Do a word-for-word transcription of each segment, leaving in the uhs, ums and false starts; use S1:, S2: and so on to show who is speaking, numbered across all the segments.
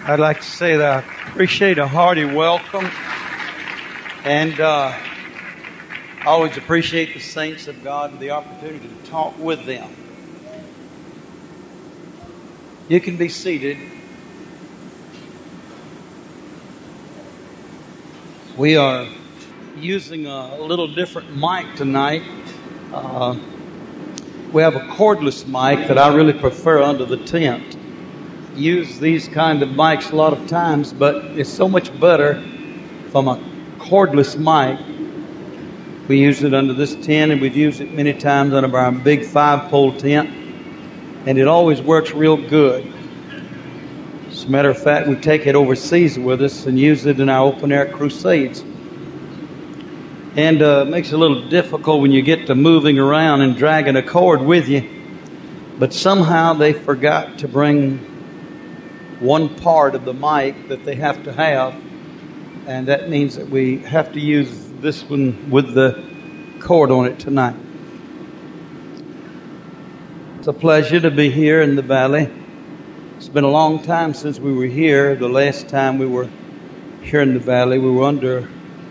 S1: I'd like to say that I appreciate a hearty welcome, and uh, I always appreciate the saints of God and the opportunity to talk with them. You can be seated. We are using a little different mic tonight. Uh, we have a cordless mic that I really prefer under the tent. Use these kind of mics a lot of times, but it's so much better from a cordless mic. We use it under this tent, and we've used it many times under our big five-pole tent, and it always works real good. As a matter of fact, we take it overseas with us and use it in our open-air crusades. And uh, it makes it a little difficult when you get to moving around and dragging a cord with you. But somehow they forgot to bring one part of the mic that they have to have, and that means that we have to use this one with the cord on it tonight. It's a pleasure to be here in the valley. It's been a long time since we were here. The last time we were here in the valley, we were under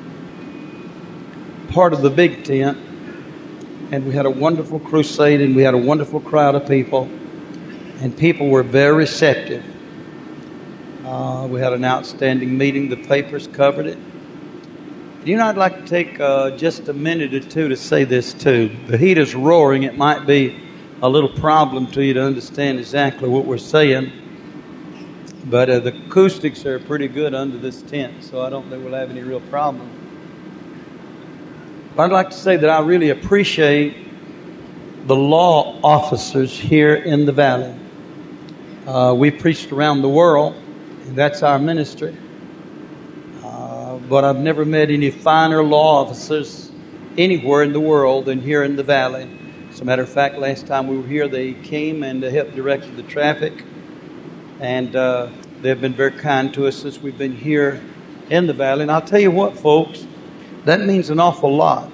S1: part of the big tent, and we had a wonderful crusade, and we had a wonderful crowd of people, and people were very receptive. Uh, we had an outstanding meeting. The papers covered it. You know, I'd like to take uh, just a minute or two to say this too. The heat is roaring. It might be a little problem to you to understand exactly what we're saying, but uh, the acoustics are pretty good under this tent, so I don't think we'll have any real problem. But I'd like to say that I really appreciate the law officers here in the valley. Uh, we preached around the world. That's our ministry. Uh, but I've never met any finer law officers anywhere in the world than here in the valley. As a matter of fact, last time we were here, they came and helped direct the traffic. And uh, they've been very kind to us since we've been here in the valley. And I'll tell you what, folks, that means an awful lot.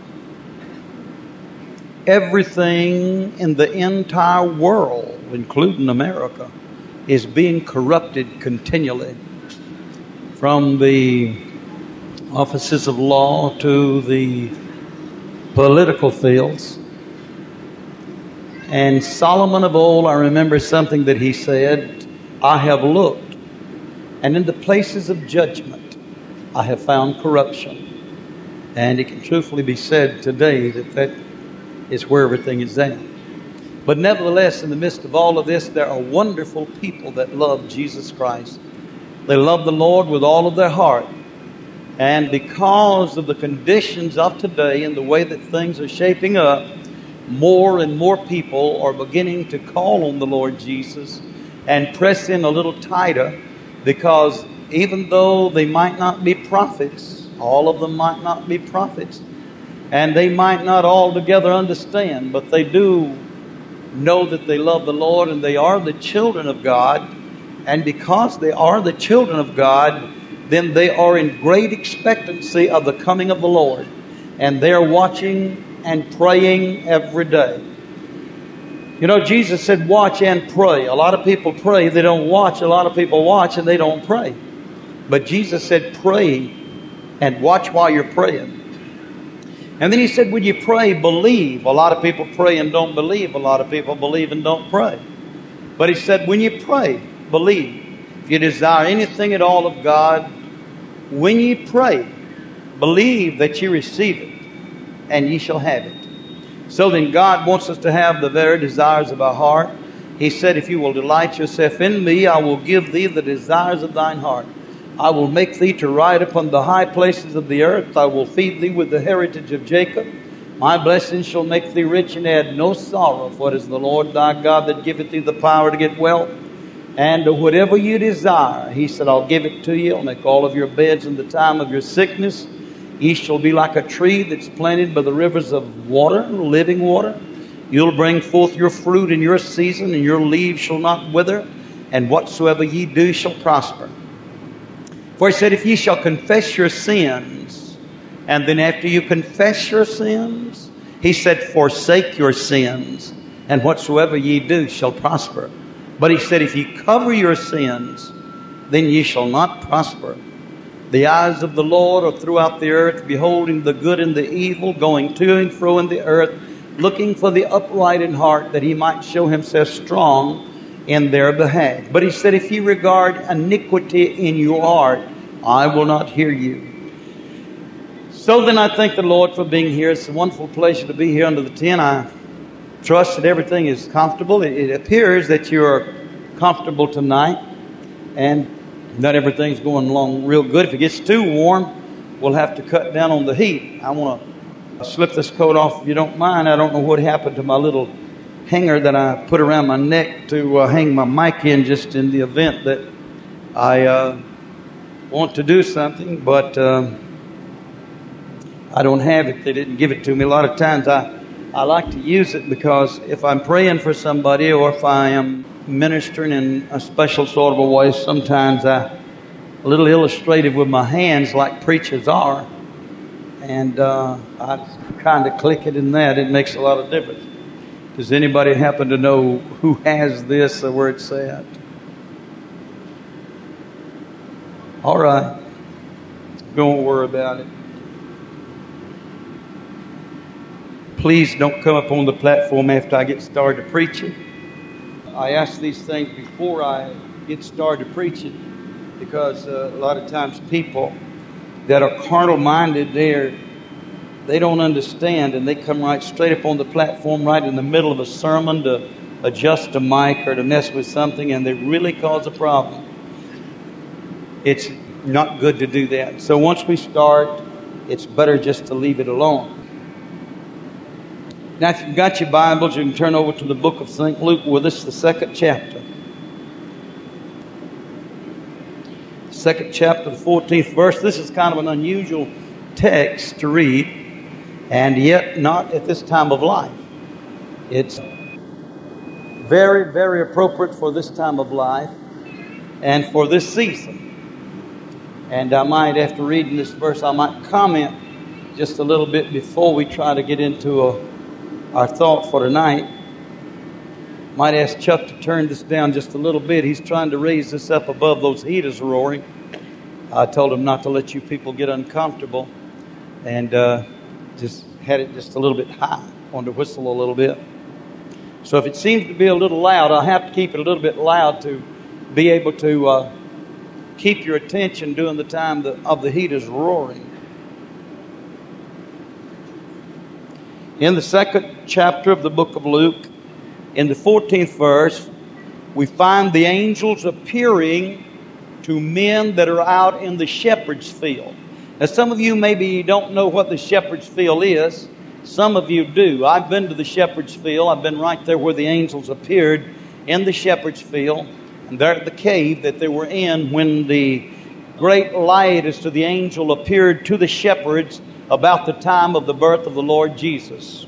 S1: Everything in the entire world, including America, is being corrupted continually, from the offices of law to the political fields. And Solomon of old, I remember something that he said, I have looked, and in the places of judgment I have found corruption. And it can truthfully be said today that that is where everything is at. But nevertheless, in the midst of all of this, there are wonderful people that love Jesus Christ. They love the Lord with all of their heart. And because of the conditions of today and the way that things are shaping up, more and more people are beginning to call on the Lord Jesus and press in a little tighter, because even though they might not be prophets, all of them might not be prophets, and they might not altogether understand, but they do know that they love the Lord and they are the children of God. And because they are the children of God, then they are in great expectancy of the coming of the Lord. And they're watching and praying every day. You know, Jesus said, watch and pray. A lot of people pray, they don't watch. A lot of people watch and they don't pray. But Jesus said, pray and watch while you're praying. And then he said, when you pray, believe. A lot of people pray and don't believe. A lot of people believe and don't pray. But he said, when you pray, believe. If you desire anything at all of God, when you pray, believe that you receive it, and ye shall have it. So then God wants us to have the very desires of our heart. He said, if you will delight yourself in me, I will give thee the desires of thine heart. I will make thee to ride upon the high places of the earth. I will feed thee with the heritage of Jacob. My blessings shall make thee rich and add no sorrow. For it is the Lord thy God that giveth thee the power to get wealth. And whatever you desire, he said, I'll give it to you. I'll make all of your beds in the time of your sickness. Ye shall be like a tree that's planted by the rivers of water, living water. You'll bring forth your fruit in your season, and your leaves shall not wither. And whatsoever ye do shall prosper. For he said, if ye shall confess your sins, and then after you confess your sins, he said, forsake your sins, and whatsoever ye do shall prosper. But he said, if ye cover your sins, then ye shall not prosper. The eyes of the Lord are throughout the earth, beholding the good and the evil, going to and fro in the earth, looking for the upright in heart, that he might show himself strong in their behalf. But he said, if ye regard iniquity in your heart, I will not hear you. So then I thank the Lord for being here. It's a wonderful pleasure to be here under the tent. I trust that everything is comfortable. It, it appears that you're comfortable tonight, and not everything's going along real good. If it gets too warm, we'll have to cut down on the heat. I want to slip this coat off if you don't mind. I don't know what happened to my little hanger that I put around my neck to uh, hang my mic in, just in the event that I uh, want to do something, but uh, I don't have it. They didn't give it to me. A lot of times I, I like to use it because if I'm praying for somebody or if I am ministering in a special sort of a way, sometimes I'm a little illustrative with my hands like preachers are, and uh, I kind of click it in that. It makes a lot of difference. Does anybody happen to know who has this or where it's at? All right. Don't worry about it. Please don't come up on the platform after I get started preaching. I ask these things before I get started preaching because uh, a lot of times people that are carnal-minded, they're They don't understand, and they come right straight up on the platform right in the middle of a sermon to adjust a mic or to mess with something, and they really cause a problem. It's not good to do that. So once we start, it's better just to leave it alone. Now, if you've got your Bibles, you can turn over to the book of Saint Luke with us, the second chapter. Second chapter, the fourteenth verse. This is kind of an unusual text to read, and yet not at this time of life. It's very, very appropriate for this time of life and for this season. And I might, after reading this verse, I might comment just a little bit before we try to get into a, our thought for tonight. Might ask Chuck to turn this down just a little bit. He's trying to raise this up above those heaters roaring. I told him not to let you people get uncomfortable, and uh, just had it just a little bit high, wanted to whistle a little bit. So if it seems to be a little loud, I'll have to keep it a little bit loud to be able to uh, keep your attention during the time the, of the heaters roaring. In the second chapter of the book of Luke, in the fourteenth verse, we find the angels appearing to men that are out in the shepherd's field. Now, some of you maybe don't know what the shepherd's field is. Some of you do. I've been to the shepherd's field. I've been right there where the angels appeared in the shepherd's field. And there at the cave that they were in when the great light as to the angel appeared to the shepherds about the time of the birth of the Lord Jesus.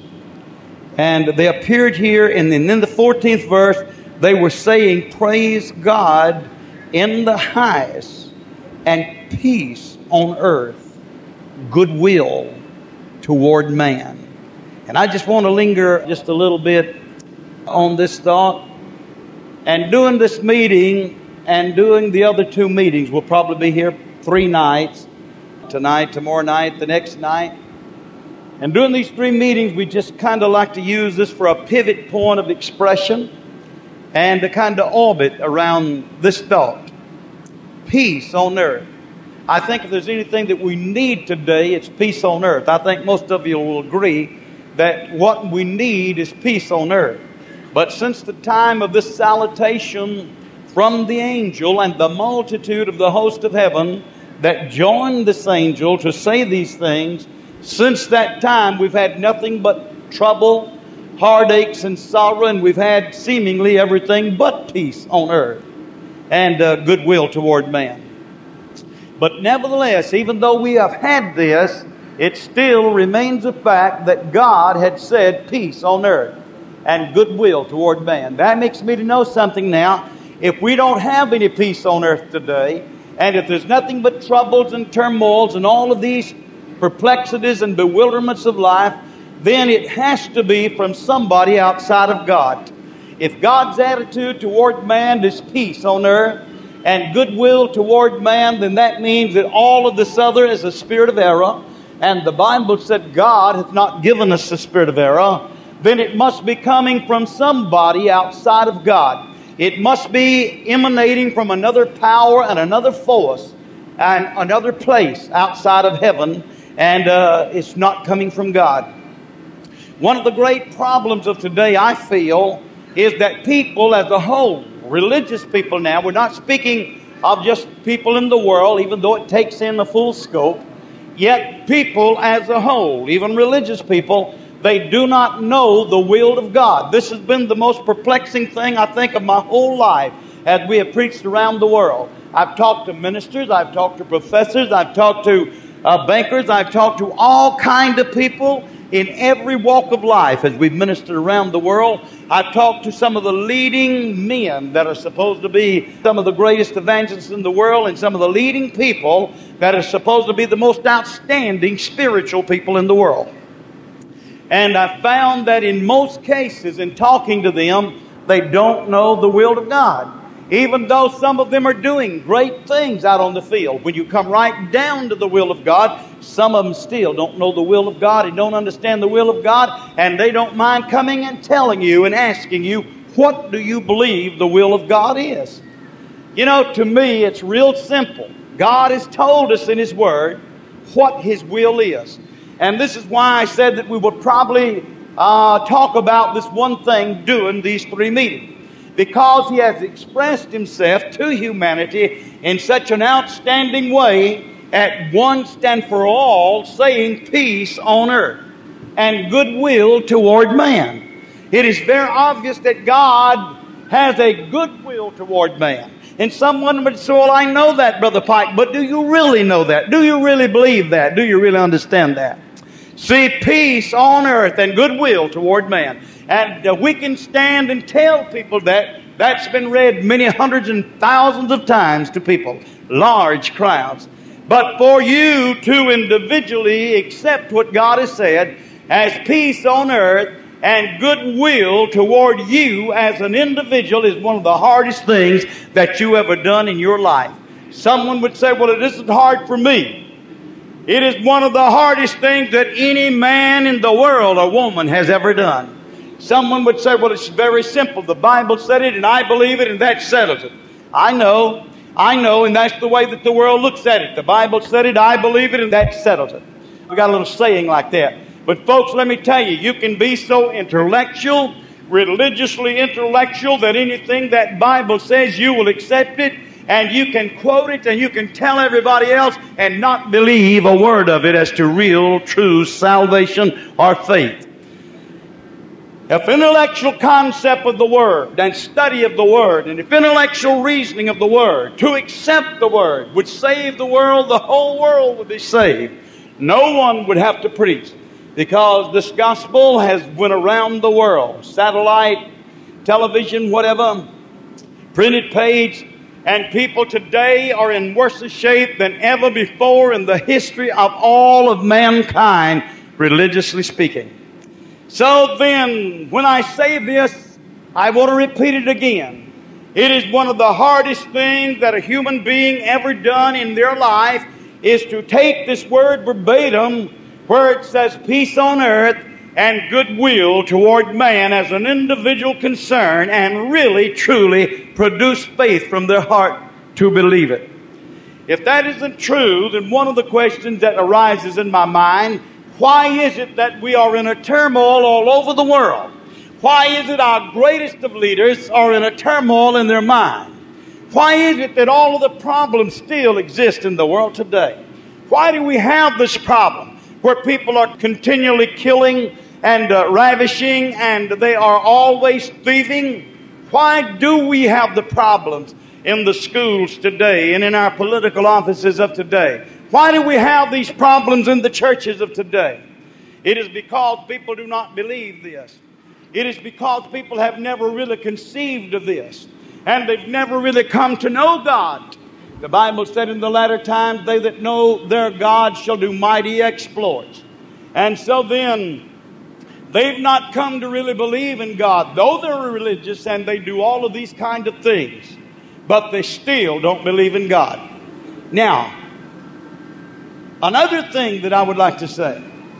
S1: And they appeared here, and then in the fourteenth verse, they were saying, "Praise God in the highest, and peace on earth, goodwill toward man." And I just want to linger just a little bit on this thought. And doing this meeting and doing the other two meetings, we'll probably be here three nights, tonight, tomorrow night, the next night. And during these three meetings, we just kind of like to use this for a pivot point of expression and to kind of orbit around this thought. Peace on earth. I think if there's anything that we need today, it's peace on earth. I think most of you will agree that what we need is peace on earth. But since the time of this salutation from the angel and the multitude of the host of heaven that joined this angel to say these things, since that time we've had nothing but trouble, heartaches, and sorrow, and we've had seemingly everything but peace on earth and uh, goodwill toward man. But nevertheless, even though we have had this, it still remains a fact that God had said peace on earth and goodwill toward man. That makes me to know something now. If we don't have any peace on earth today, and if there's nothing but troubles and turmoils and all of these perplexities and bewilderments of life, then it has to be from somebody outside of God. If God's attitude toward man is peace on earth, and goodwill toward man, then that means that all of this other is a spirit of error. And the Bible said God hath not given us the spirit of error. Then it must be coming from somebody outside of God. It must be emanating from another power and another force and another place outside of heaven. And uh, it's not coming from God. One of the great problems of today, I feel, is that people as a whole, religious people now, we're not speaking of just people in the world, even though it takes in the full scope, yet people as a whole, even religious people, they do not know the will of God. This has been the most perplexing thing, I think, of my whole life as we have preached around the world. I've talked to ministers, I've talked to professors, I've talked to uh, bankers, I've talked to all kinds of people in every walk of life as we've ministered around the world. I've talked to some of the leading men that are supposed to be some of the greatest evangelists in the world, and some of the leading people that are supposed to be the most outstanding spiritual people in the world. And I found that in most cases, in talking to them, they don't know the will of God. Even though some of them are doing great things out on the field, when you come right down to the will of God, some of them still don't know the will of God and don't understand the will of God, and they don't mind coming and telling you and asking you, what do you believe the will of God is? You know, to me, it's real simple. God has told us in His Word what His will is. And this is why I said that we would probably uh, talk about this one thing during these three meetings. Because He has expressed Himself to humanity in such an outstanding way at once and for all, saying peace on earth and goodwill toward man. It is very obvious that God has a goodwill toward man. And someone would say, well, I know that, Brother Pike, but do you really know that? Do you really believe that? Do you really understand that? See, peace on earth and goodwill toward man. And uh, we can stand and tell people that. That's been read many hundreds and thousands of times to people, large crowds. But for you to individually accept what God has said as peace on earth and goodwill toward you as an individual is one of the hardest things that you ever done in your life. Someone would say, well, it isn't hard for me. It is one of the hardest things that any man in the world or woman has ever done. Someone would say, well, it's very simple. The Bible said it, and I believe it, and that settles it. I know, I know, and that's the way that the world looks at it. The Bible said it, I believe it, and that settles it. We got a little saying like that. But folks, let me tell you, you can be so intellectual, religiously intellectual, that anything that Bible says, you will accept it, and you can quote it, and you can tell everybody else, and not believe a word of it as to real, true salvation or faith. If intellectual concept of the Word and study of the Word, and if intellectual reasoning of the Word, to accept the Word, would save the world, the whole world would be saved. No one would have to preach, because this gospel has went around the world. Satellite, television, whatever, printed page, and people today are in worse shape than ever before in the history of all of mankind, religiously speaking. So then, when I say this, I want to repeat it again. It is one of the hardest things that a human being ever done in their life is to take this word verbatim where it says peace on earth and goodwill toward man as an individual concern and really, truly produce faith from their heart to believe it. If that isn't true, then one of the questions that arises in my mind, why is it that we are in a turmoil all over the world? Why is it our greatest of leaders are in a turmoil in their mind? Why is it that all of the problems still exist in the world today? Why do we have this problem where people are continually killing and uh, ravishing and they are always thieving? Why do we have the problems in the schools today and in our political offices of today? Why do we have these problems in the churches of today? It is because people do not believe this. It is because people have never really conceived of this. And they've never really come to know God. The Bible said in the latter times, they that know their God shall do mighty exploits. And so then, they've not come to really believe in God, though they're religious and they do all of these kind of things. but they still don't believe in God. Now, another thing that I would like to say,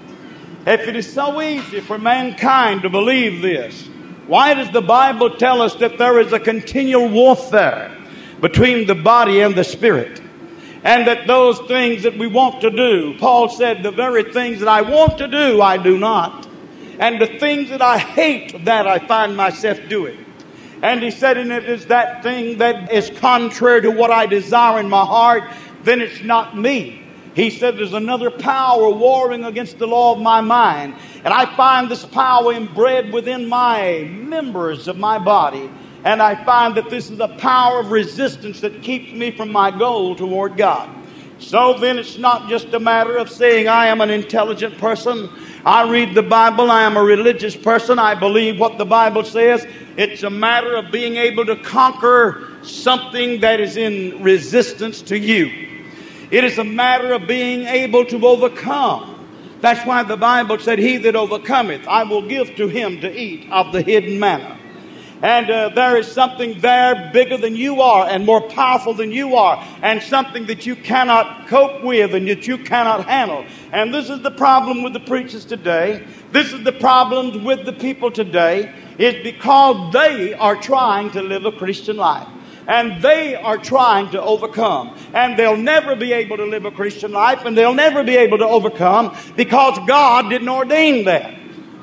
S1: if it is so easy for mankind to believe this, why does the Bible tell us that there is a continual warfare between the body and the spirit? And that those things that we want to do, Paul said, the very things that I want to do, I do not. And the things that I hate, that I find myself doing. And he said, and it is that thing that is contrary to what I desire in my heart, then it's not me. He said there's another power warring against the law of my mind. And I find this power inbred within my members of my body. And I find that this is a power of resistance that keeps me from my goal toward God. So then it's not just a matter of saying I am an intelligent person. I read the Bible. I am a religious person. I believe what the Bible says. It's a matter of being able to conquer something that is in resistance to you. It is a matter of being able to overcome. That's why the Bible said, he that overcometh, I will give to him to eat of the hidden manna. And uh, there is something there bigger than you are and more powerful than you are, and something that you cannot cope with and that you cannot handle. And this is the problem with the preachers today. This is the problem with the people today, is because they are trying to live a Christian life. And they are trying to overcome. And they'll never be able to live a Christian life, and they'll never be able to overcome because God didn't ordain that.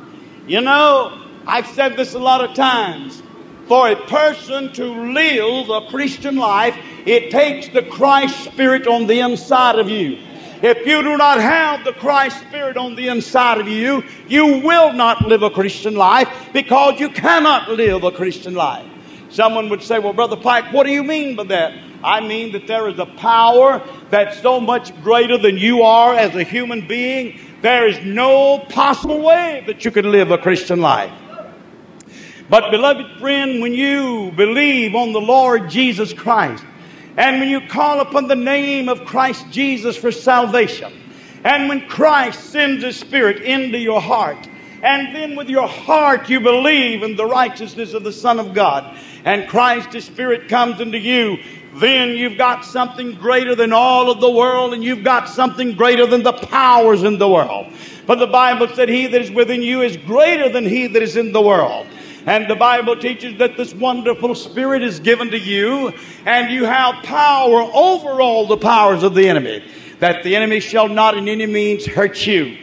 S1: You know, I've said this a lot of times. For a person to live a Christian life, it takes the Christ Spirit on the inside of you. If you do not have the Christ Spirit on the inside of you, you will not live a Christian life, because you cannot live a Christian life. Someone would say, well, Brother Pike, what do you mean by that? I mean that there is a power that's so much greater than you are as a human being. There is no possible way that you can live a Christian life. But, beloved friend, when you believe on the Lord Jesus Christ, and when you call upon the name of Christ Jesus for salvation, and when Christ sends His Spirit into your heart, and then with your heart you believe in the righteousness of the Son of God, and Christ's Spirit comes into you, then you've got something greater than all of the world, and you've got something greater than the powers in the world. For the Bible said, he that is within you is greater than he that is in the world. And the Bible teaches that this wonderful Spirit is given to you, and you have power over all the powers of the enemy, that the enemy shall not in any means hurt you.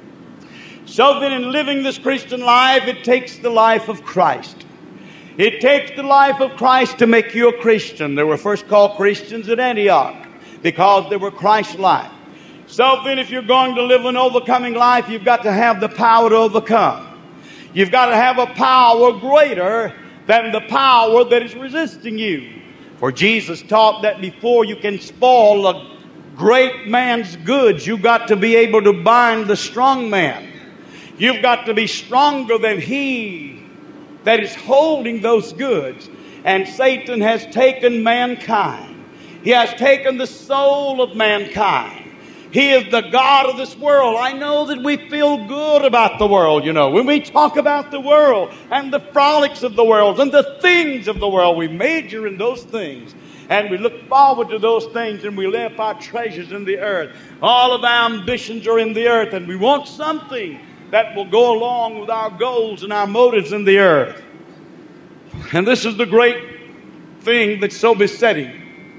S1: So then, in living this Christian life, it takes the life of Christ. It takes the life of Christ to make you a Christian. They were first called Christians at Antioch because they were Christ-like. So then, if you're going to live an overcoming life, you've got to have the power to overcome. You've got to have a power greater than the power that is resisting you. For Jesus taught that before you can spoil a great man's goods, you've got to be able to bind the strong man. You've got to be stronger than he that is holding those goods. And Satan has taken mankind. He has taken the soul of mankind. He is the God of this world. I know that we feel good about the world, you know. When we talk about the world and the frolics of the world and the things of the world, we major in those things. And we look forward to those things, and we lay up our treasures in the earth. All of our ambitions are in the earth, and we want something that will go along with our goals and our motives in the earth. And this is the great thing that's so besetting.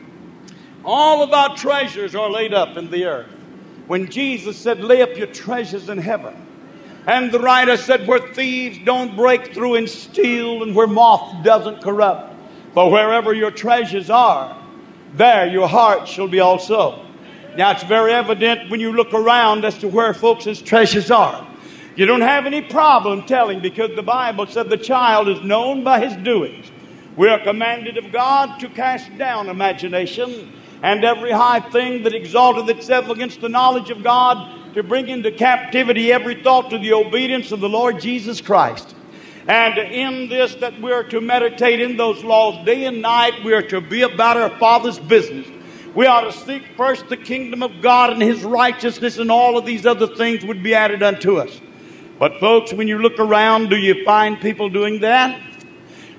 S1: All of our treasures are laid up in the earth. When Jesus said, lay up your treasures in heaven. And the writer said, where thieves don't break through and steal, and where moth doesn't corrupt. For wherever your treasures are, there your heart shall be also. Now it's very evident when you look around as to where folks' treasures are. You don't have any problem telling, because the Bible said the child is known by his doings. We are commanded of God to cast down imagination and every high thing that exalteth itself against the knowledge of God, to bring into captivity every thought to the obedience of the Lord Jesus Christ. And in this, that we are to meditate in those laws day and night. We are to be about our Father's business. We ought to seek first the kingdom of God and His righteousness, and all of these other things would be added unto us. But folks, when you look around, do you find people doing that?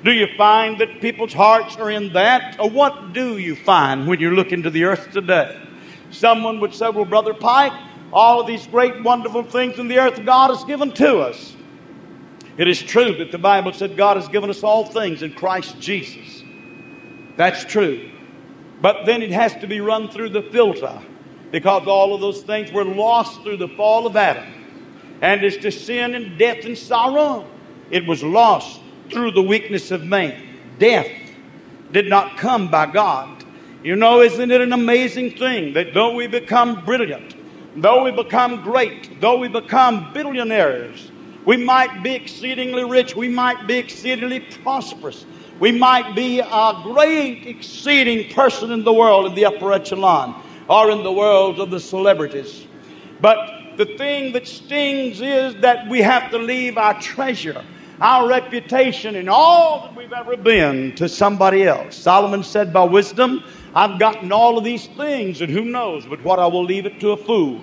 S2: Do you find that people's hearts are in that? Or what do you find when you look into the earth today? Someone would say, well, Brother Pike, all of these great, wonderful things in the earth God has given to us. It is true that the Bible said God has given us all things in Christ Jesus. That's true. But then it has to be run through the filter, because all of those things were lost through the fall of Adam. And as to sin and death and sorrow, it was lost through the weakness of man. Death did not come by God. You know, isn't it an amazing thing that though we become brilliant, though we become great, though we become billionaires, we might be exceedingly rich, we might be exceedingly prosperous, we might be a great exceeding person in the world, in the upper echelon, or in the world of the celebrities. But the thing that stings is that we have to leave our treasure, our reputation, and all that we've ever been to somebody else. Solomon said, by wisdom, I've gotten all of these things, and who knows but what I will leave it to a fool.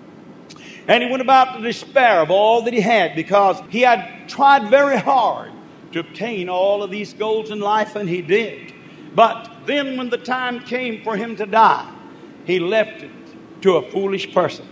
S2: And he went about to despair of all that he had, because he had tried very hard to obtain all of these goals in life, and he did. But then when the time came for him to die, he left it to a foolish person.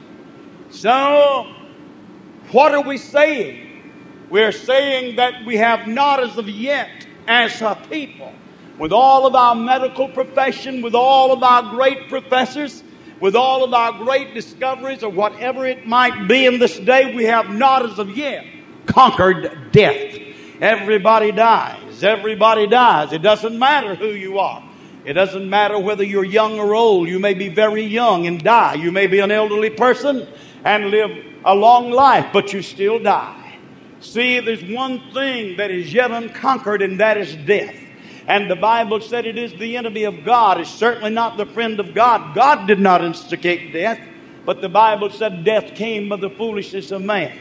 S2: So, what are we saying? We're saying that we have not as of yet, as a people, with all of our medical profession, with all of our great professors, with all of our great discoveries, or whatever it might be in this day, we have not as of yet conquered death. Everybody dies. Everybody dies. It doesn't matter who you are. It doesn't matter whether you're young or old. You may be very young and die. You may be an elderly person and live a long life, but you still die. See, there's one thing that is yet unconquered, and that is death. And the Bible said it is the enemy of God. It's certainly not the friend of God. God did not instigate death, but the Bible said death came by the foolishness of man,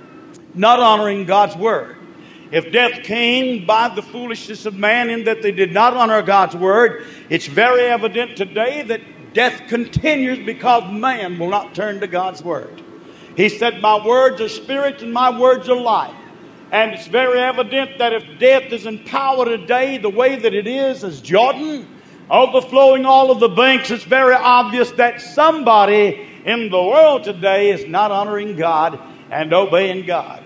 S2: not honoring God's word. If death came by the foolishness of man in that they did not honor God's word, it's very evident today that death continues because man will not turn to God's word. He said, my words are spirit and my words are life. And it's very evident that if death is in power today the way that it is, as Jordan, overflowing all of the banks, it's very obvious that somebody in the world today is not honoring God and obeying God.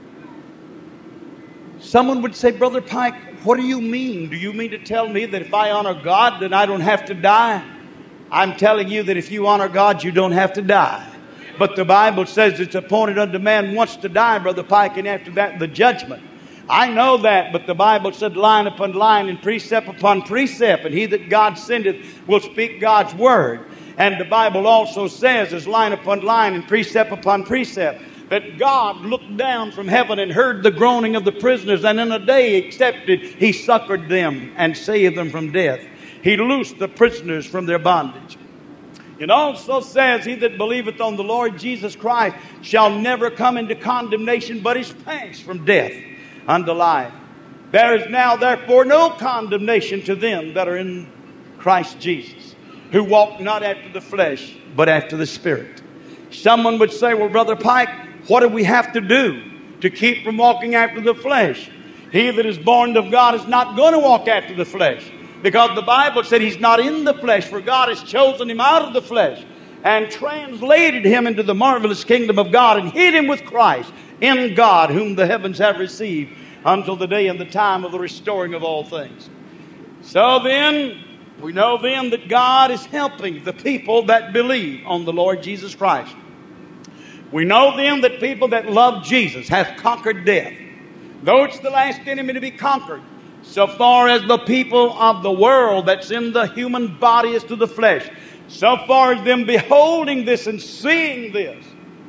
S2: Someone would say, Brother Pike, what do you mean? Do you mean to tell me that if I honor God, then I don't have to die? I'm telling you that if you honor God, you don't have to die. But the Bible says it's appointed unto man once to die, Brother Pike, and after that the judgment. I know that, but the Bible said line upon line and precept upon precept, and he that God sendeth will speak God's word. And the Bible also says, as line upon line and precept upon precept, that God looked down from heaven and heard the groaning of the prisoners, and in a day accepted, he succored them and saved them from death. He loosed the prisoners from their bondage. It also says, he that believeth on the Lord Jesus Christ shall never come into condemnation, but is passed from death unto life. There is now therefore no condemnation to them that are in Christ Jesus, who walk not after the flesh, but after the Spirit. Someone would say, well, Brother Pike, what do we have to do to keep from walking after the flesh? He that is born of God is not going to walk after the flesh, because the Bible said he's not in the flesh, for God has chosen him out of the flesh and translated him into the marvelous kingdom of God and hid him with Christ in God, whom the heavens have received until the day and the time of the restoring of all things. So then, we know then that God is helping the people that believe on the Lord Jesus Christ. We know then that people that love Jesus have conquered death, though it's the last enemy to be conquered. So far as the people of the world that's in the human body is to the flesh, so far as them beholding this and seeing this.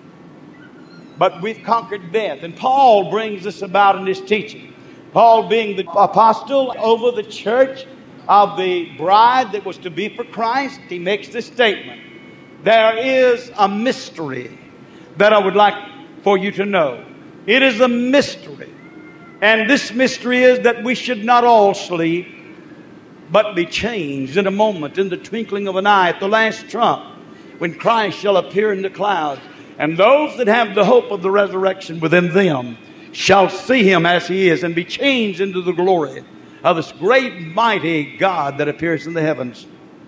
S2: But we've conquered death. And Paul brings this about in his teaching. Paul, being the apostle over the church of the bride that was to be for Christ, he makes this statement. There is a mystery that I would like for you to know. It is a mystery. And this mystery is that we should not all sleep, but be changed in a moment, in the twinkling of an eye, at the last trump, when Christ shall appear in the clouds. And those that have the hope of the resurrection within them shall see him as he is and be changed into the glory of this great mighty God that appears in the heavens.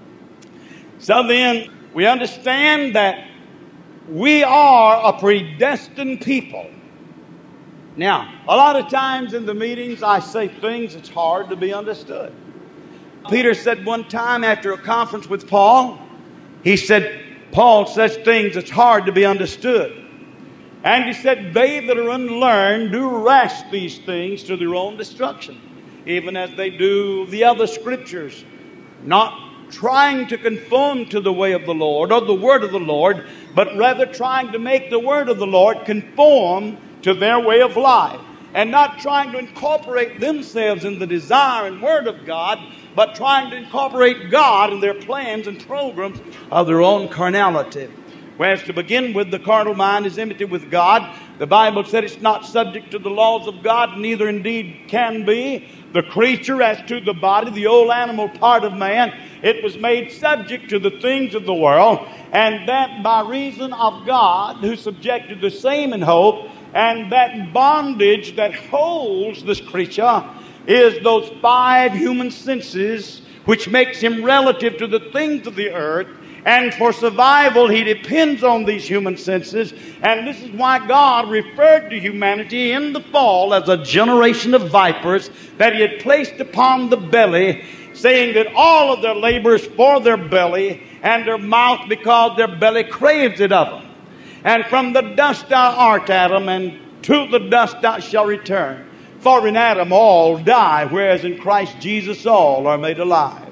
S2: So then, we understand that we are a predestined people. Now, a lot of times in the meetings, I say things that's hard to be understood. Peter said one time after a conference with Paul, he said, Paul says things that's hard to be understood. And he said, they that are unlearned do wrest these things to their own destruction, even as they do the other scriptures, not trying to conform to the way of the Lord or the word of the Lord, but rather trying to make the word of the Lord conform to their way of life, and not trying to incorporate themselves in the desire and word of God, but trying to incorporate God in their plans and programs of their own carnality. Whereas to begin with, the carnal mind is enmity with God. The Bible said it's not subject to the laws of God, neither indeed can be. The creature, as to the body, the old animal part of man, it was made subject to the things of the world, and that by reason of God, who subjected the same in hope. And that bondage that holds this creature is those five human senses, which makes him relative to the things of the earth. And for survival, he depends on these human senses. And this is why God referred to humanity in the fall as a generation of vipers that he had placed upon the belly, saying that all of their labor is for their belly, and their mouth because their belly craves it of them. And from the dust thou art, Adam, and to the dust thou shalt return. For in Adam all die, whereas in Christ Jesus all are made alive.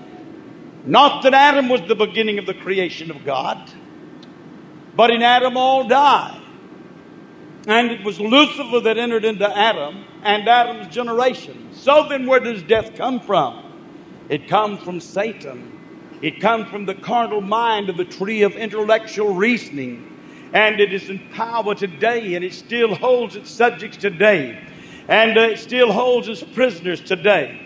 S2: Not that Adam was the beginning of the creation of God, but in Adam all die. And it was Lucifer that entered into Adam and Adam's generation. So then where does death come from? It comes from Satan. It comes from the carnal mind of the tree of intellectual reasoning. And it is in power today, and it still holds its subjects today. And uh, it still holds its prisoners today.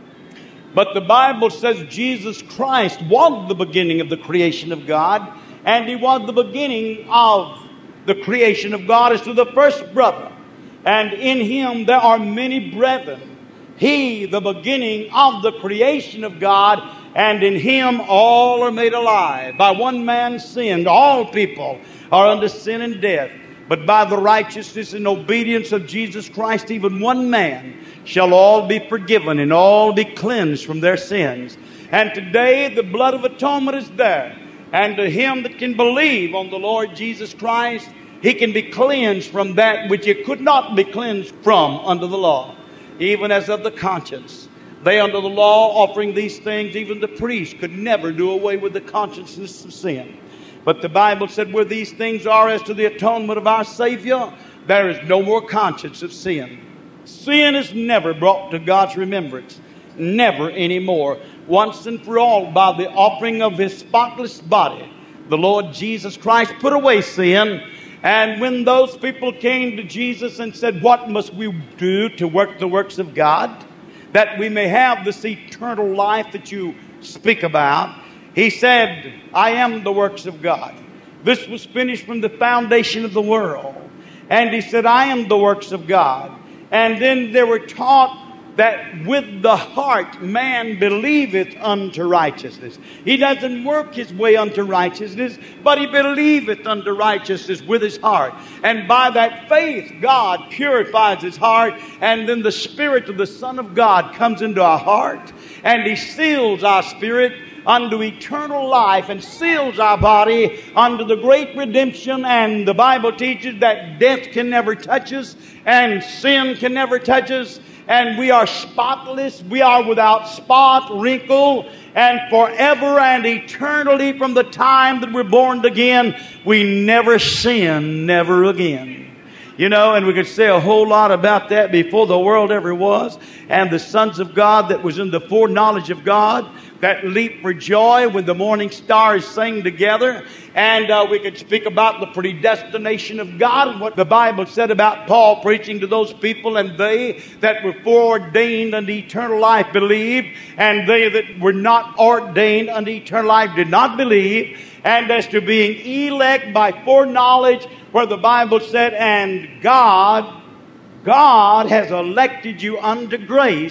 S2: But the Bible says Jesus Christ was the beginning of the creation of God, and he was the beginning of the creation of God as to the first brother. And in him there are many brethren. He, the beginning of the creation of God, and in him all are made alive. By one man sinned, all people are under sin and death. But by the righteousness and obedience of Jesus Christ, even one man shall all be forgiven and all be cleansed from their sins. And today the blood of atonement is there. And to him that can believe on the Lord Jesus Christ, he can be cleansed from that which he could not be cleansed from under the law, even as of the conscience. They under the law offering these things, even the priest could never do away with the consciousness of sin. But the Bible said where these things are as to the atonement of our Savior, there is no more conscience of sin. Sin is never brought to God's remembrance. Never anymore. Once and for all, by the offering of his spotless body, the Lord Jesus Christ put away sin. And when those people came to Jesus and said, what must we do to work the works of God, that we may have this eternal life that you speak about? He said, I am the works of God. This was finished from the foundation of the world. And he said, I am the works of God. And then they were taught that with the heart man believeth unto righteousness. He doesn't work his way unto righteousness, but he believeth unto righteousness with his heart. And by that faith, God purifies his heart, and then the Spirit of the Son of God comes into our heart, and he seals our spirit unto eternal life and seals our body unto the great redemption. And the Bible teaches that death can never touch us and sin can never touch us, and we are spotless, we are without spot, wrinkle, and forever and eternally from the time that we're born again, we never sin, never again. You know, and we could say a whole lot about that before the world ever was. And the sons of God that was in the foreknowledge of God, that leap for joy when the morning stars sang together. And uh, we could speak about the predestination of God and what the Bible said about Paul preaching to those people. And they that were foreordained unto eternal life believed, and they that were not ordained unto eternal life did not believe. And as to being elect by foreknowledge, where the Bible said, and God, God has elected you unto grace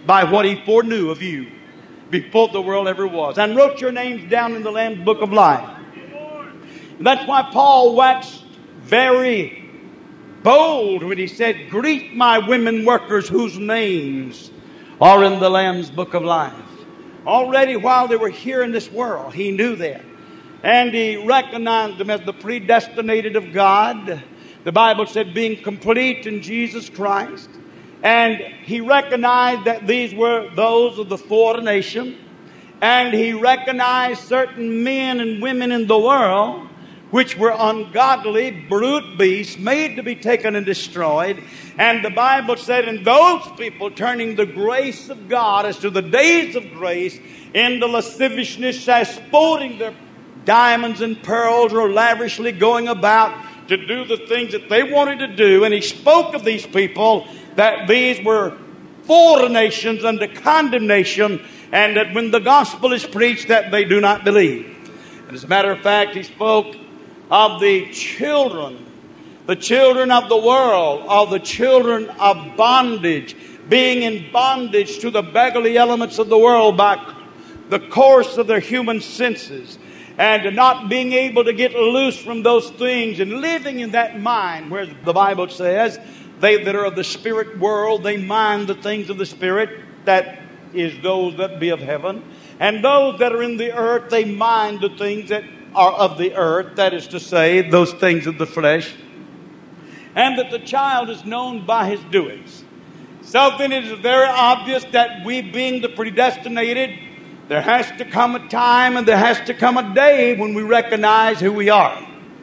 S2: by what He foreknew of you before the world ever was, and wrote your names down in the Lamb's Book of Life. And that's why Paul waxed very bold when he said, greet my women workers whose names are in the Lamb's Book of Life. Already while they were here in this world, he knew that. And he recognized them as the predestinated of God. The Bible said being complete in Jesus Christ. And he recognized that these were those of the foreordination. And he recognized certain men and women in the world which were ungodly, brute beasts, made to be taken and destroyed. And the Bible said, in those people turning the grace of God as to the days of grace into lasciviousness, as sporting their diamonds and pearls, or lavishly going about to do the things that they wanted to do. And he spoke of these people that these were foreignations under condemnation, and that when the gospel is preached that they do not believe. And as a matter of fact, he spoke of the children, the children of the world, of the children of bondage, being in bondage to the beggarly elements of the world by the course of their human senses, and not being able to get loose from those things, and living in that mind where the Bible says, they that are of the spirit world, they mind the things of the spirit, that is those that be of heaven. And those that are in the earth, they mind the things that are of the earth, that is to say, those things of the flesh. And that the child is known by his doings. So then it is very obvious that we, being the predestinated, there has to come a time and there has to come a day when we recognize who we are.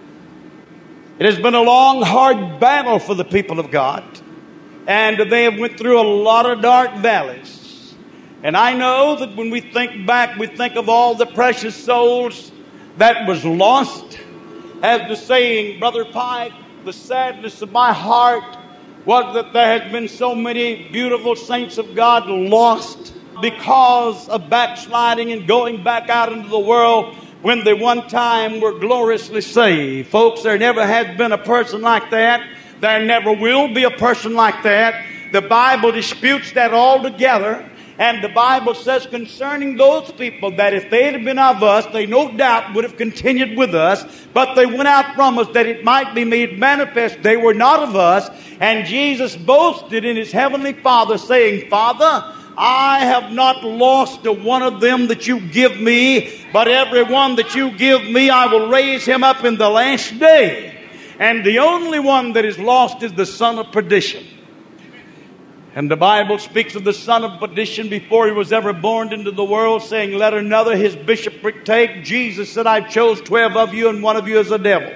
S2: It has been a long, hard battle for the people of God. And they have went through a lot of dark valleys. And I know that when we think back, we think of all the precious souls that was lost. As the saying, Brother Pike, the sadness of my heart was that there has been so many beautiful saints of God lost because of backsliding and going back out into the world when they one time were gloriously saved. Folks, there never has been a person like that. There never will be a person like that. The Bible disputes that altogether. And the Bible says concerning those people that if they had been of us, they no doubt would have continued with us. But they went out from us that it might be made manifest they were not of us. And Jesus boasted in his heavenly Father, saying, Father, I have not lost a one of them that you give me, but every one that you give me, I will raise him up in the last day. And the only one that is lost is the son of perdition. And the Bible speaks of the son of perdition before he was ever born into the world, saying, let another his bishopric take. Jesus said, I chose twelve of you, and one of you is a devil.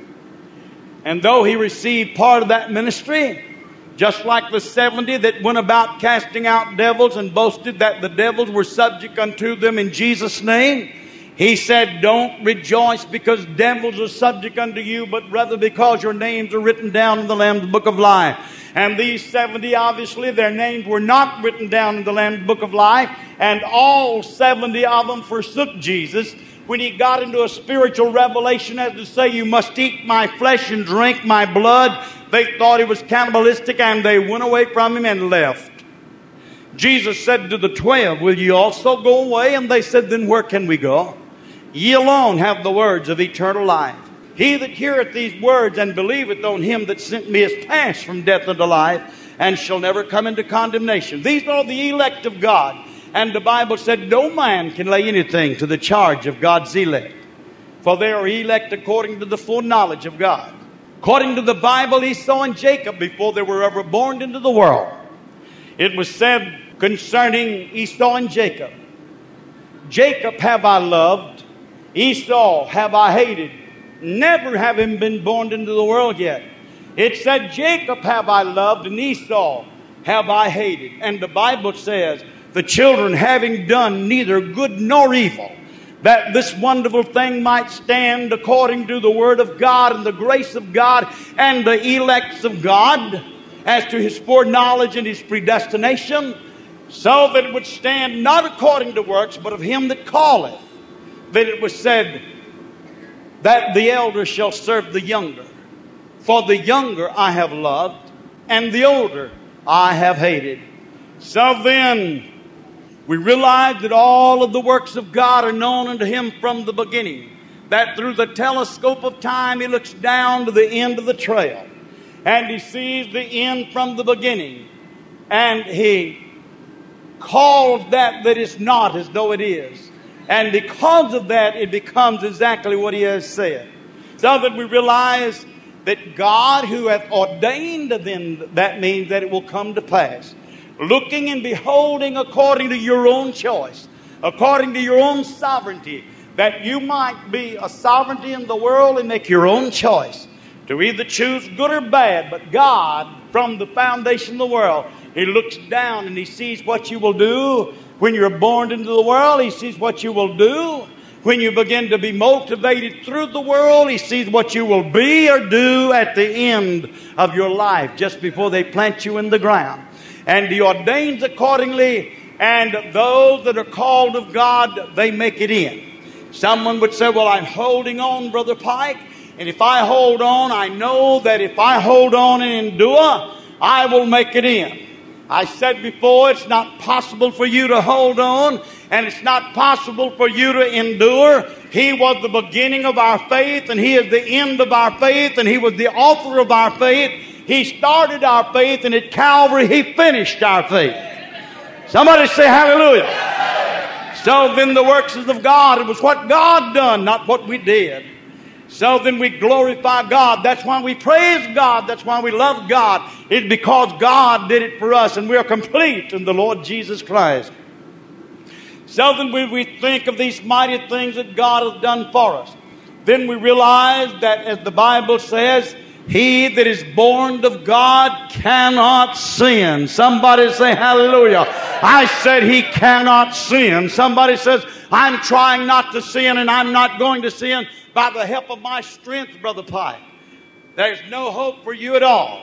S2: And though he received part of that ministry, just like the seventy that went about casting out devils and boasted that the devils were subject unto them in Jesus' name, he said, don't rejoice because devils are subject unto you, but rather because your names are written down in the Lamb's Book of Life. And these seventy, obviously, their names were not written down in the Lamb's Book of Life. And all seventy of them forsook Jesus when he got into a spiritual revelation as to say, you must eat my flesh and drink my blood. They thought he was cannibalistic, and they went away from him and left. Jesus said to the twelve, will you also go away? And they said, then where can we go? Ye alone have the words of eternal life. He that heareth these words and believeth on him that sent me is passed from death unto life, and shall never come into condemnation. These are the elect of God. And the Bible said no man can lay anything to the charge of God's elect, for they are elect according to the full knowledge of God. According to the Bible, Esau and Jacob, before they were ever born into the world, it was said concerning Esau and Jacob, Jacob have I loved, Esau have I hated. Never have him been born into the world yet. It said, Jacob have I loved, and Esau have I hated. And the Bible says, the children having done neither good nor evil, that this wonderful thing might stand according to the word of God and the grace of God and the elects of God, as to his foreknowledge and his predestination, so that it would stand not according to works, but of him that calleth. That it was said, that the elder shall serve the younger. For the younger I have loved, and the older I have hated. So then, We realize that all of the works of God are known unto him from the beginning. That through the telescope of time he looks down to the end of the trail. And he sees the end from the beginning. And he calls that that is not as though it is. And because of that, it becomes exactly what he has said. So that we realize that God who hath ordained them, that means that it will come to pass. Looking and beholding according to your own choice, according to your own sovereignty, that you might be a sovereignty in the world and make your own choice to either choose good or bad. But God, from the foundation of the world, he looks down and he sees what you will do when you're born into the world. He sees what you will do when you begin to be motivated through the world. He sees what you will be or do at the end of your life, just before they plant you in the ground. And he ordains accordingly, and those that are called of God, they make it in. Someone would say, well, I'm holding on, Brother Pike, and if I hold on, I know that if I hold on and endure, I will make it in. I said before, it's not possible for you to hold on, and it's not possible for you to endure. He was the beginning of our faith, and he is the end of our faith, and he was the author of our faith. He started our faith, and at Calvary, he finished our faith. Somebody say hallelujah. So then the works of God, it was what God done, not what we did. So then we glorify God. That's why we praise God. That's why we love God. It's because God did it for us, and we are complete in the Lord Jesus Christ. So then we, we think of these mighty things that God has done for us. Then we realize that, as the Bible says, he that is born of God cannot sin. Somebody say hallelujah. I said he cannot sin. Somebody says, I'm trying not to sin and I'm not going to sin by the help of my strength, Brother Pike. There's no hope for you at all.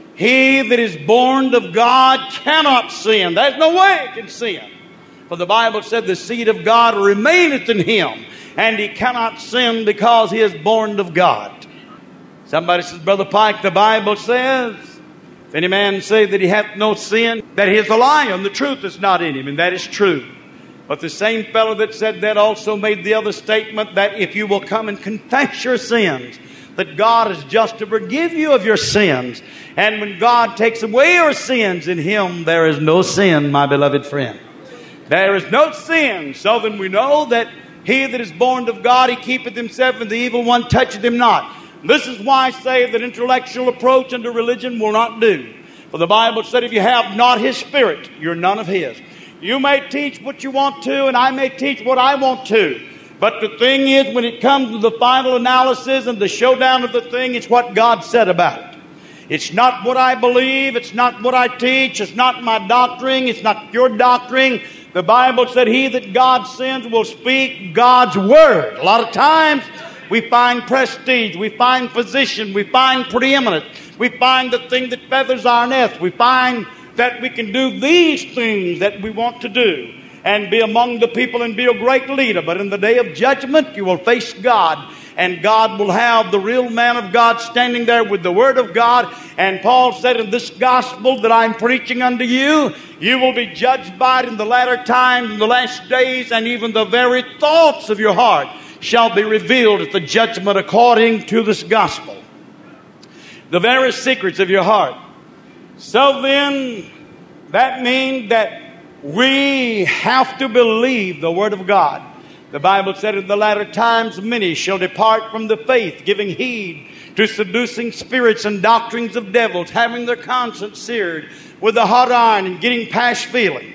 S2: He that is born of God cannot sin. There's no way he can sin. For the Bible said the seed of God remaineth in him, and he cannot sin because he is born of God. Somebody says, Brother Pike, the Bible says, if any man say that he hath no sin, that he is a liar, and the truth is not in him, and that is true. But the same fellow that said that also made the other statement, that if you will come and confess your sins, that God is just to forgive you of your sins. And when God takes away your sins, in him there is no sin, my beloved friend. There is no sin. So then we know that he that is born of God, he keepeth himself, and the evil one toucheth him not. This is why I say that intellectual approach unto religion will not do. For the Bible said, if you have not his Spirit, you're none of his. You may teach what you want to, and I may teach what I want to. But the thing is, when it comes to the final analysis and the showdown of the thing, it's what God said about it. It's not what I believe. It's not what I teach. It's not my doctrine. It's not your doctrine. The Bible said, he that God sends will speak God's word. A lot of times, we find prestige, we find position, we find preeminence, we find the thing that feathers our nest, we find that we can do these things that we want to do and be among the people and be a great leader. But in the day of judgment, you will face God, and God will have the real man of God standing there with the word of God. And Paul said, in this gospel that I'm preaching unto you, you will be judged by it in the latter times, in the last days, and even the very thoughts of your heart shall be revealed at the judgment according to this gospel. The very secrets of your heart. So then, that means that we have to believe the word of God. The Bible said, in the latter times many shall depart from the faith, giving heed to seducing spirits and doctrines of devils, having their conscience seared with a hot iron and getting past feeling.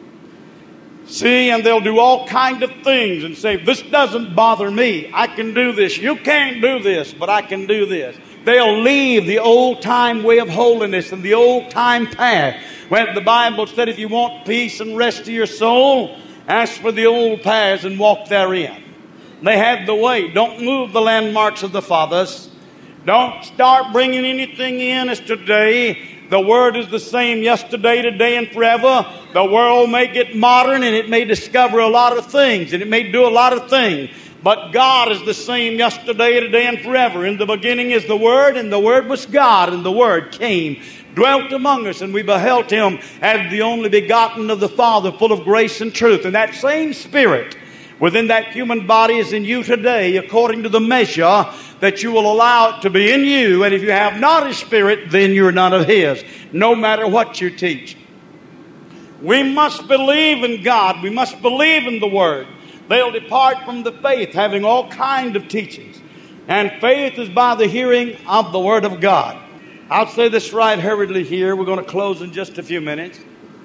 S2: See, and they'll do all kinds of things and say, this doesn't bother me. I can do this. You can't do this, but I can do this. They'll leave the old-time way of holiness and the old-time path. When the Bible said, if you want peace and rest to your soul, ask for the old paths and walk therein. They had the way. Don't move the landmarks of the fathers. Don't start bringing anything in as today. The word is the same yesterday, today, and forever. The world may get modern, and it may discover a lot of things, and it may do a lot of things. But God is the same yesterday, today, and forever. In the beginning is the Word, and the Word was God, and the Word came, dwelt among us, and we beheld Him as the only begotten of the Father, full of grace and truth. And that same Spirit within that human body is in you today, according to the measure that you will allow it to be in you. And if you have not His Spirit, then you're none of His, no matter what you teach. We must believe in God. We must believe in the Word. They'll depart from the faith, having all kind of teachings. And faith is by the hearing of the Word of God. I'll say this right hurriedly here. We're going to close in just a few minutes.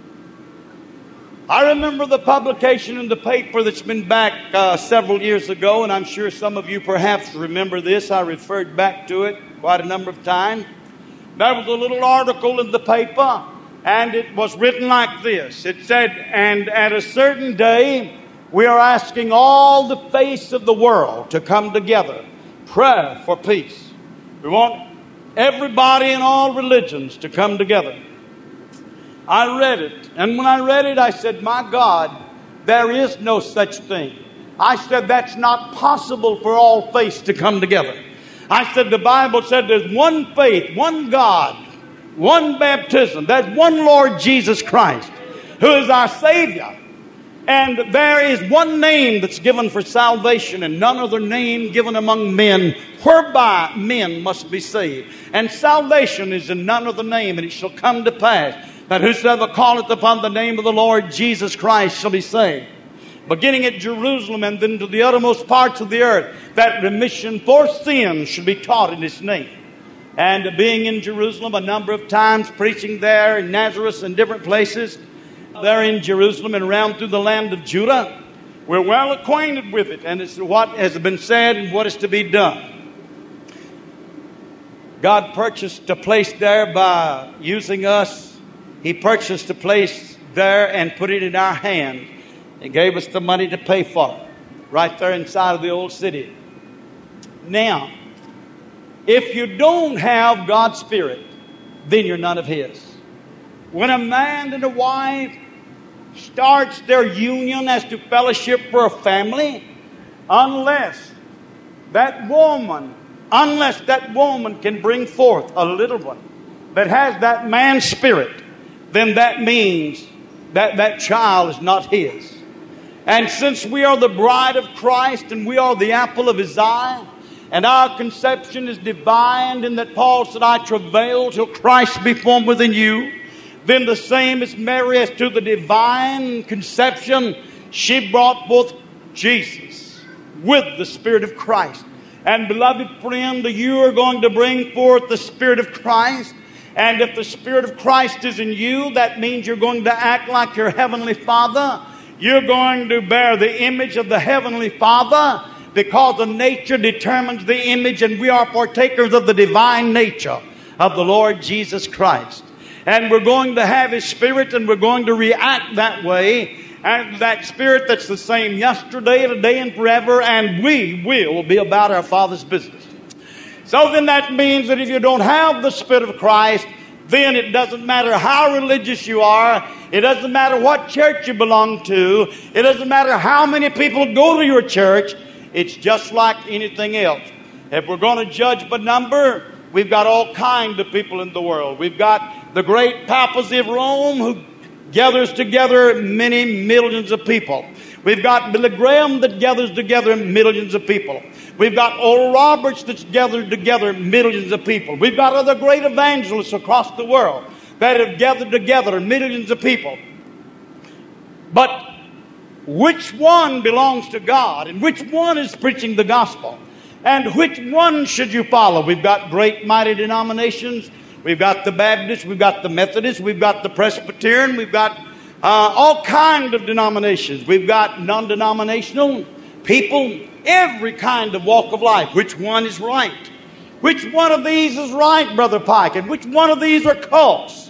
S2: I remember the publication in the paper that's been back uh, several years ago, and I'm sure some of you perhaps remember this. I referred back to it quite a number of times. There was a little article in the paper, and it was written like this. It said, and at a certain day, we are asking all the face of the world to come together. Prayer for peace. We want everybody in all religions to come together. I read it, and when I read it, I said, my God, there is no such thing. I said, that's not possible for all faiths to come together. I said, the Bible said there's one faith, one God, one baptism. There's one Lord Jesus Christ, who is our Savior. And there is one name that's given for salvation, and none other name given among men whereby men must be saved. And salvation is in none other name, and it shall come to pass that whosoever calleth upon the name of the Lord Jesus Christ shall be saved. Beginning at Jerusalem and then to the uttermost parts of the earth, that remission for sins should be taught in His name. And being in Jerusalem a number of times, preaching there in Nazareth and different places, there in Jerusalem and around through the land of Judah, we're well acquainted with it, and it's what has been said and what is to be done. God purchased a place there by using us. He purchased a place there and put it in our hand. He gave us the money to pay for it, right there inside of the old city. Now, if you don't have God's Spirit, then you're none of His. When a man and a wife starts their union as to fellowship for a family, unless that woman, unless that woman can bring forth a little one that has that man's spirit, then that means that that child is not his. And since we are the bride of Christ and we are the apple of His eye, and our conception is divine, in that Paul said, I travail till Christ be formed within you, then the same is Mary as to the divine conception. She brought forth Jesus with the Spirit of Christ. And beloved friend, you are going to bring forth the Spirit of Christ. And if the Spirit of Christ is in you, that means you're going to act like your Heavenly Father. You're going to bear the image of the Heavenly Father, because the nature determines the image, and we are partakers of the divine nature of the Lord Jesus Christ. And we're going to have His Spirit, and we're going to react that way. And that Spirit that's the same yesterday, today, and forever, and we will be about our Father's business. So then that means that if you don't have the Spirit of Christ, then it doesn't matter how religious you are. It doesn't matter what church you belong to. It doesn't matter how many people go to your church. It's just like anything else. If we're going to judge by number, we've got all kinds of people in the world. We've got the great papacy of Rome, who gathers together many millions of people. We've got Billy Graham that gathers together millions of people. We've got Oral Roberts that's gathered together millions of people. We've got other great evangelists across the world that have gathered together millions of people. But which one belongs to God, and which one is preaching the gospel, and which one should you follow? We've got great mighty denominations. We've got the Baptists, we've got the Methodists, we've got the Presbyterian, we've got uh, all kinds of denominations. We've got non-denominational people, every kind of walk of life. Which one is right? Which one of these is right, Brother Pike? And which one of these are cults?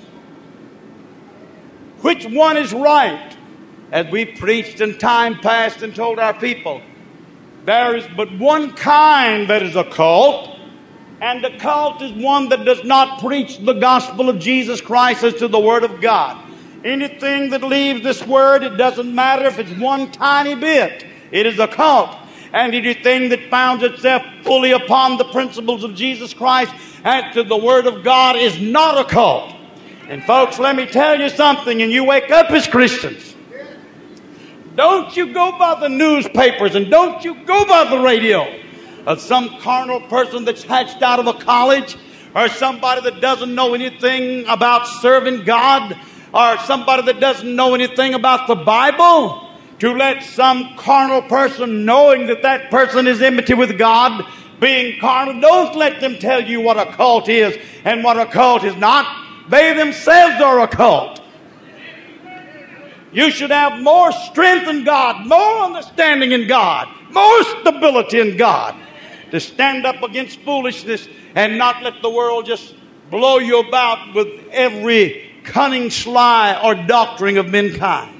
S2: Which one is right? As we preached in time past and told our people, there is but one kind that is a cult. And the cult is one that does not preach the gospel of Jesus Christ as to the Word of God. Anything that leaves this Word, it doesn't matter if it's one tiny bit. It is a cult. and anything that founds itself fully upon the principles of Jesus Christ and to the Word of God is not a cult. And folks, let me tell you something, and you wake up as Christians. Don't you go by the newspapers and don't you go by the radio of some carnal person that's hatched out of a college, or somebody that doesn't know anything about serving God, or somebody that doesn't know anything about the Bible, to let some carnal person, knowing that that person is enmity with God, being carnal. Don't let them tell you what a cult is and what a cult is not. They themselves are a cult. You should have more strength in God, more understanding in God, more stability in God, to stand up against foolishness and not let the world just blow you about with every cunning, sly, or doctrine of mankind.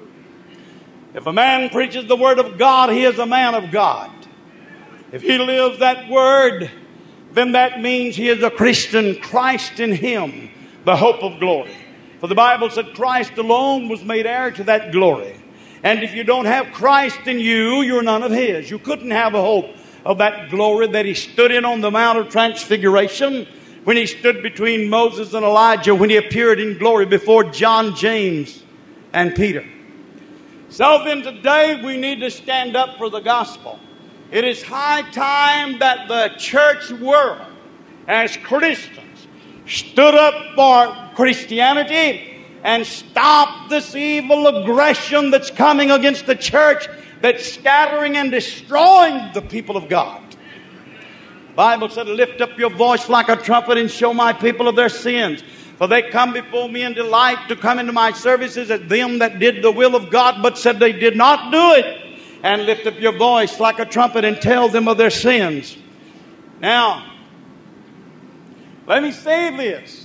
S2: If a man preaches the Word of God, he is a man of God. If he lives that Word, then that means he is a Christian, Christ in him, the hope of glory. For the Bible said Christ alone was made heir to that glory. And if you don't have Christ in you, you're none of his. You couldn't have a hope of that glory that he stood in on the Mount of Transfiguration, when he stood between Moses and Elijah, when he appeared in glory before John, James, and Peter. So then today we need to stand up for the gospel. It is high time that the church world, as Christians, stood up for Christianity and stopped this evil aggression that's coming against the church, that's scattering and destroying the people of God. The Bible said, lift up your voice like a trumpet and show my people of their sins. For they come before me in delight to come into my services as them that did the will of God, but said they did not do it. And lift up your voice like a trumpet and tell them of their sins. Now, let me say this.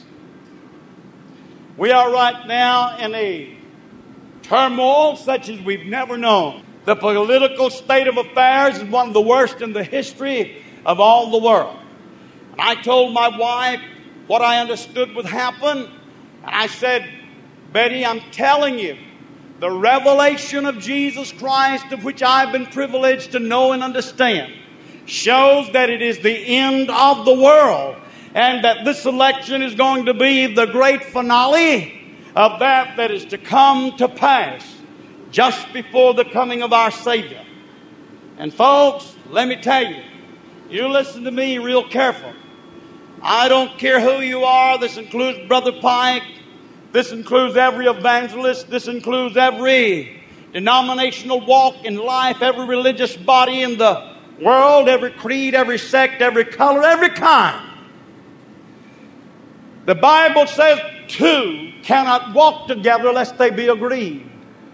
S2: We are right now in a turmoil such as we've never known. The political state of affairs is one of the worst in the history of all the world. And I told my wife what I understood would happen. And I said, Betty, I'm telling you, the revelation of Jesus Christ, of which I've been privileged to know and understand, shows that it is the end of the world, and that this election is going to be the great finale of that that is to come to pass just before the coming of our Savior. And folks, let me tell you, you listen to me real careful. I don't care who you are. This includes Brother Pike. This includes every evangelist. This includes every denominational walk in life, every religious body in the world, every creed, every sect, every color, every kind. The Bible says two cannot walk together lest they be agreed.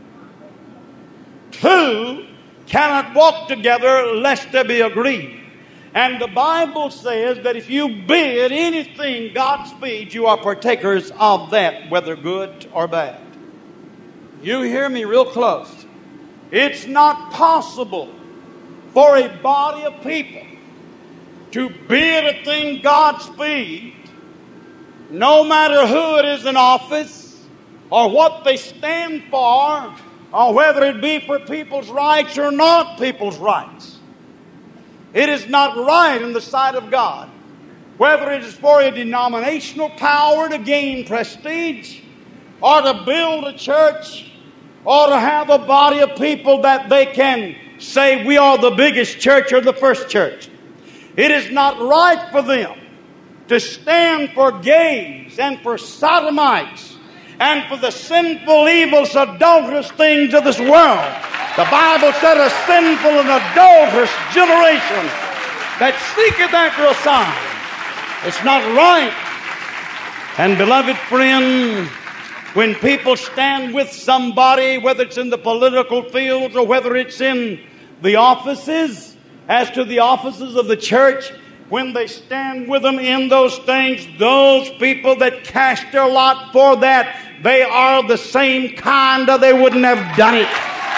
S2: Two cannot walk together lest they be agreed. And the Bible says that if you bid anything God speeds, you are partakers of that, whether good or bad. You hear me real close. It's not possible for a body of people to bid a thing God speeds, no matter who it is in office, or what they stand for, or whether it be for people's rights or not people's rights. It is not right in the sight of God, whether it is for a denominational power to gain prestige, or to build a church, or to have a body of people that they can say we are the biggest church or the first church. It is not right for them to stand for gays and for sodomites and for the sinful, evil, adulterous things of this world. The Bible said a sinful and adulterous generation that seeketh after a sign. It's not right. And beloved friend, when people stand with somebody, whether it's in the political fields or whether it's in the offices, as to the offices of the church, when they stand with them in those things, those people that cast their lot for that, they are the same kind or they wouldn't have done it.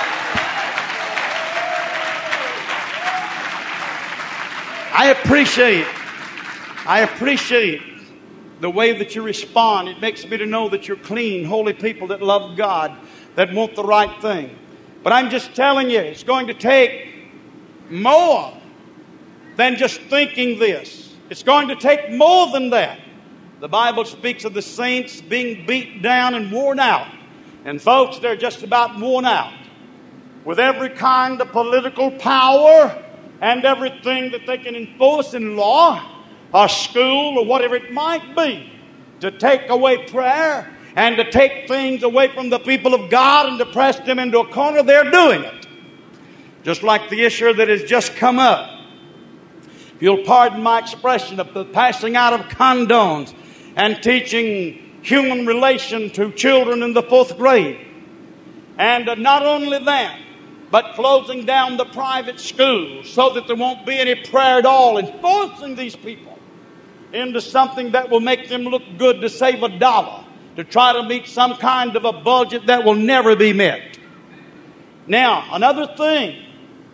S2: I appreciate, I appreciate the way that you respond. It makes me to know that you're clean, holy people that love God, that want the right thing. But I'm just telling you, it's going to take more than just thinking this. It's going to take more than that. The Bible speaks of the saints being beat down and worn out. And folks, they're just about worn out with every kind of political power and everything that they can enforce in law or school or whatever it might be to take away prayer and to take things away from the people of God and to press them into a corner. They're doing it. Just like the issue that has just come up. If you'll pardon my expression, of the passing out of condoms and teaching human relation to children in the fourth grade. And uh, not only that, but closing down the private schools so that there won't be any prayer at all, and forcing these people into something that will make them look good to save a dollar, to try to meet some kind of a budget that will never be met. Now, another thing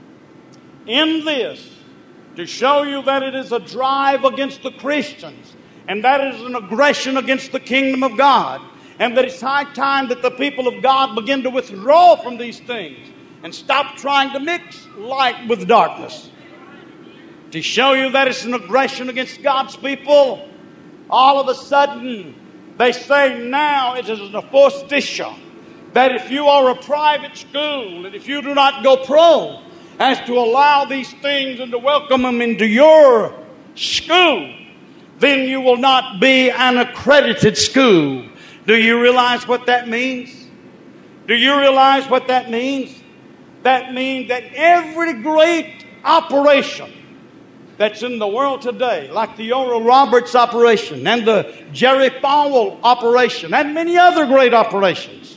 S2: in this, to show you that it is a drive against the Christians, and that is an aggression against the kingdom of God, and that it's high time that the people of God begin to withdraw from these things and stop trying to mix light with darkness. To show you that it's an aggression against God's people, all of a sudden they say now it is an apostasy, that if you are a private school and if you do not go pro as to allow these things and to welcome them into your school, then you will not be an accredited school. Do you realize what that means? Do you realize what that means? That means that every great operation that's in the world today, like the Oral Roberts operation and the Jerry Falwell operation and many other great operations,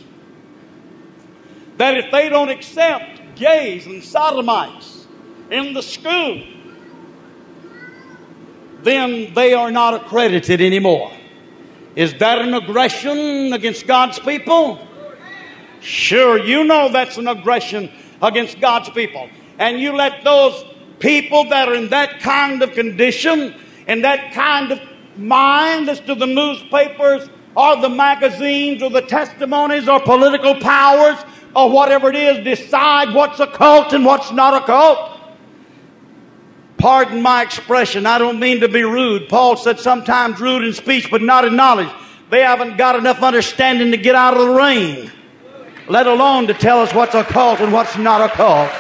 S2: that if they don't accept gays and sodomites in the school, then they are not accredited anymore. Is that an aggression against God's people? Sure, you know that's an aggression against God's people. And you let those people that are in that kind of condition and that kind of mind as to the newspapers or the magazines or the testimonies or political powers or whatever it is decide what's a cult and what's not a cult. Pardon my expression, I don't mean to be rude. Paul said sometimes rude in speech but not in knowledge. They haven't got enough understanding to get out of the rain, let alone to tell us what's a cult and what's not a cult.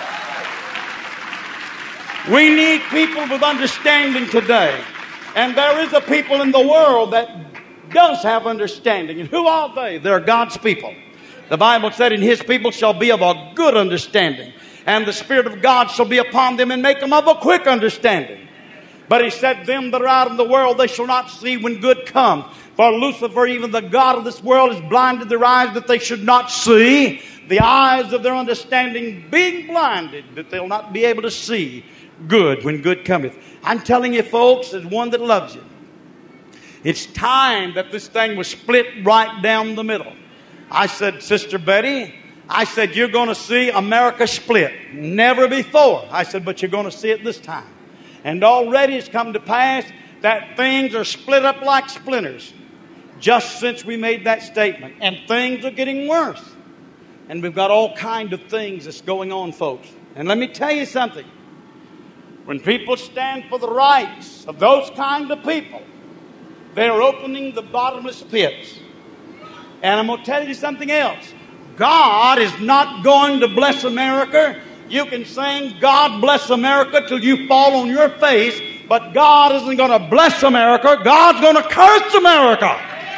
S2: We need people with understanding today. And there is a people in the world that does have understanding. And who are they? They're God's people. The Bible said, and His people shall be of a good understanding, and the Spirit of God shall be upon them and make them of a quick understanding. But He said, them that are out in the world, they shall not see when good comes. For Lucifer, even the god of this world, has blinded their eyes that they should not see, the eyes of their understanding being blinded, that they'll not be able to see good when good cometh. I'm telling you, folks, as one that loves you, it's time that this thing was split right down the middle. I said, Sister Betty, I said, you're going to see America split. Never before. I said, but you're going to see it this time. And already it's come to pass that things are split up like splinters just since we made that statement. And things are getting worse. And we've got all kinds of things that's going on, folks. And let me tell you something. When people stand for the rights of those kind of people, they're opening the bottomless pits. And I'm going to tell you something else. God is not going to bless America. You can sing God bless America till you fall on your face, but God isn't going to bless America. God's going to curse America.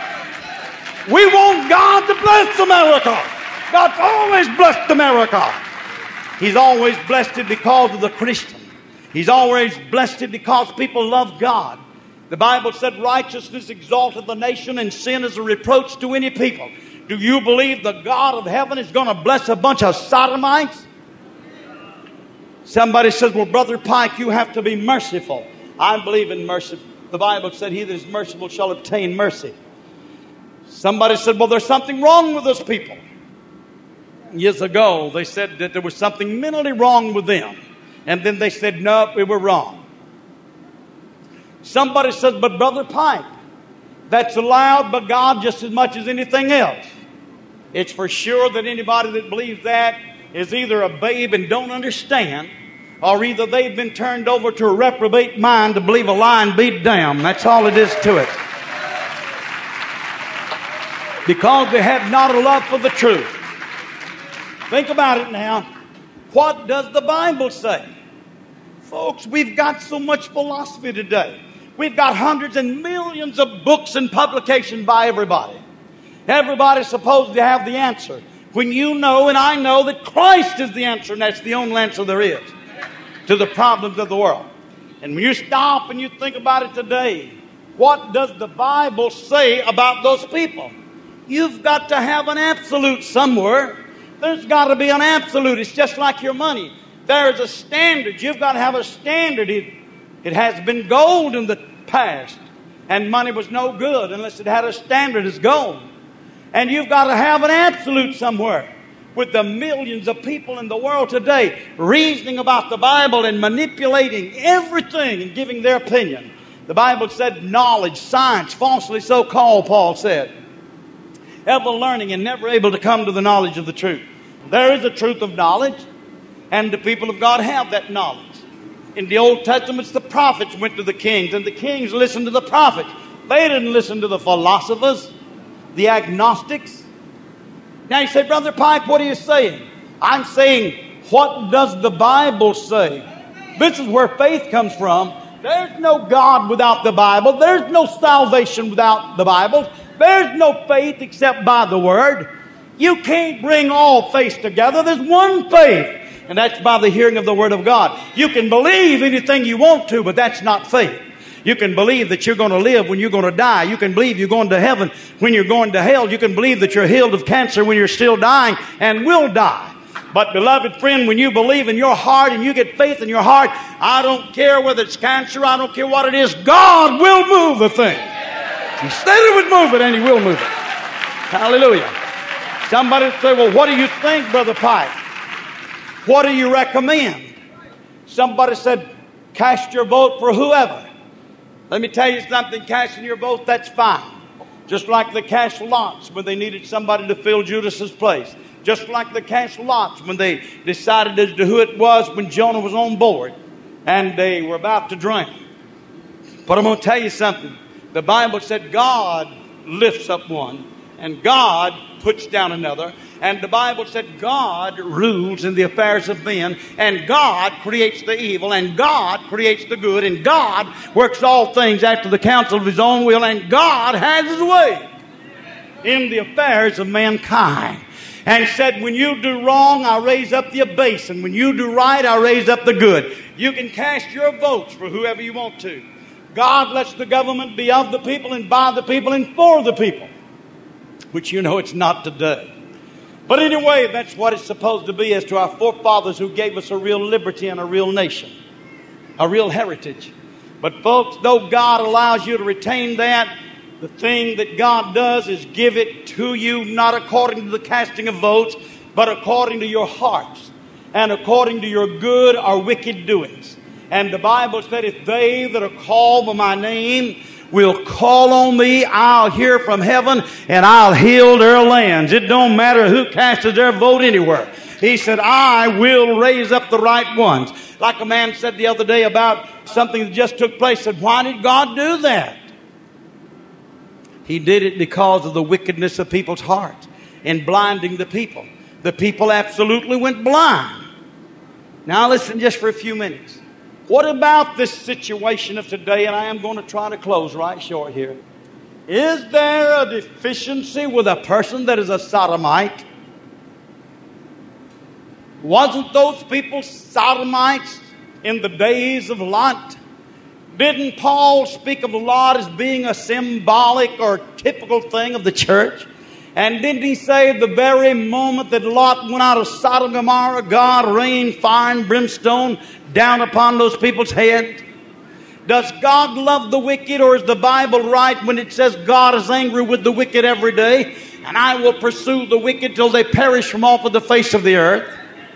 S2: We want God to bless America. God's always blessed America. He's always blessed it because of the Christian. He's always blessed it because people love God. The Bible said righteousness exalteth the nation and sin is a reproach to any people. Do you believe the God of heaven is going to bless a bunch of sodomites? Somebody says, well, Brother Pike, you have to be merciful. I believe in mercy. The Bible said he that is merciful shall obtain mercy. Somebody said, well, there's something wrong with those people. Years ago, they said that there was something mentally wrong with them. And then they said, no, we were wrong. Somebody says, but Brother Pike, that's allowed by God just as much as anything else. It's for sure that anybody that believes that is either a babe and don't understand, or either they've been turned over to a reprobate mind to believe a lie and be damned. That's all it is to it. Because they have not a love for the truth. Think about it now. What does the Bible say? Folks, we've got so much philosophy today. We've got hundreds and millions of books and publications by everybody. Everybody's supposed to have the answer. When you know and I know that Christ is the answer, and that's the only answer there is to the problems of the world. And when you stop and you think about it today, what does the Bible say about those people? You've got to have an absolute somewhere. There's got to be an absolute. It's just like your money. There's a standard. You've got to have a standard. It, it has been gold in the past, and money was no good unless it had a standard as gold. And you've got to have an absolute somewhere. With the millions of people in the world today reasoning about the Bible and manipulating everything and giving their opinion. The Bible said knowledge, science, falsely so called, Paul said. Ever learning and never able to come to the knowledge of the truth. There is a truth of knowledge, and the people of God have that knowledge. In the Old Testament, the prophets went to the kings, and the kings listened to the prophets. They didn't listen to the philosophers, the agnostics. Now you say, Brother Pike, what are you saying? I'm saying, what does the Bible say? This is where faith comes from. There's no God without the Bible. There's no salvation without the Bible. There's no faith except by the Word. You can't bring all faith together. There's one faith, and that's by the hearing of the Word of God. You can believe anything you want to, but that's not faith. You can believe that you're going to live when you're going to die. You can believe you're going to heaven when you're going to hell. You can believe that you're healed of cancer when you're still dying and will die. But, beloved friend, when you believe in your heart and you get faith in your heart, I don't care whether it's cancer, I don't care what it is, God will move the thing. He said He would move it, and He will move it. Hallelujah. Somebody say, well, what do you think, Brother Pike? What do you recommend? Somebody said, cast your vote for whoever. Let me tell you something, casting your vote, that's fine. Just like the cast lots when they needed somebody to fill Judas's place. Just like the cast lots when they decided as to who it was when Jonah was on board and they were about to drown. But I'm going to tell you something. The Bible said God lifts up one and God puts down another. And the Bible said God rules in the affairs of men, and God creates the evil, and God creates the good, and God works all things after the counsel of His own will, and God has His way in the affairs of mankind. And said, when you do wrong, I raise up the abase, and when you do right, I raise up the good. You can cast your votes for whoever you want to. God lets the government be of the people and by the people and for the people, which you know it's not today. But anyway, that's what it's supposed to be as to our forefathers who gave us a real liberty and a real nation, a real heritage. But folks, though God allows you to retain that, the thing that God does is give it to you not according to the casting of votes, but according to your hearts and according to your good or wicked doings. And the Bible said, if they that are called by my name will call on me, I'll hear from heaven and I'll heal their lands. It don't matter who casts their vote anywhere. He said, I will raise up the right ones. Like a man said the other day about something that just took place. Said, why did God do that? He did it because of the wickedness of people's hearts and blinding the people. The people absolutely went blind. Now listen just for a few minutes. What about this situation of today? And I am going to try to close right short here. Is there a deficiency with a person that is a sodomite? Wasn't those people sodomites in the days of Lot? Didn't Paul speak of Lot as being a symbolic or typical thing of the church? And didn't he say the very moment that Lot went out of Sodom and Gomorrah, God rained fire and brimstone down upon those people's heads? Does God love the wicked, or is the Bible right when it says God is angry with the wicked every day? And I will pursue the wicked till they perish from off of the face of the earth.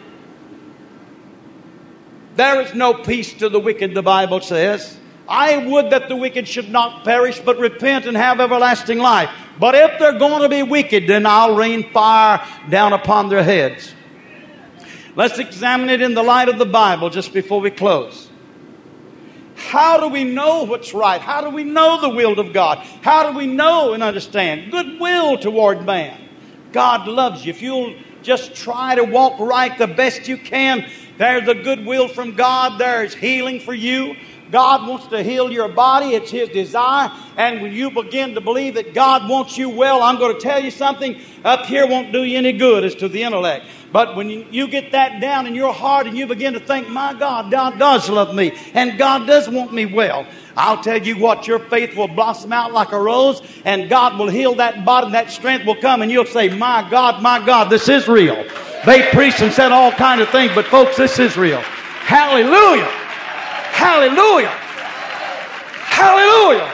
S2: There is no peace to the wicked, the Bible says. I would that the wicked should not perish, but repent and have everlasting life. But if they're going to be wicked, then I'll rain fire down upon their heads. Let's examine it in the light of the Bible just before we close. How do we know what's right? How do we know the will of God? How do we know and understand goodwill toward man? God loves you. If you'll just try to walk right the best you can, there's a goodwill from God. There's healing for you. God wants to heal your body. It's His desire. And when you begin to believe that God wants you well, I'm going to tell you something. Up here won't do you any good as to the intellect. But when you, you get that down in your heart and you begin to think, my God, God does love me and God does want me well, I'll tell you what, your faith will blossom out like a rose and God will heal that body and that strength will come and you'll say, my God, my God, this is real. They preached and said all kinds of things, but folks, this is real. Hallelujah. Hallelujah. Hallelujah.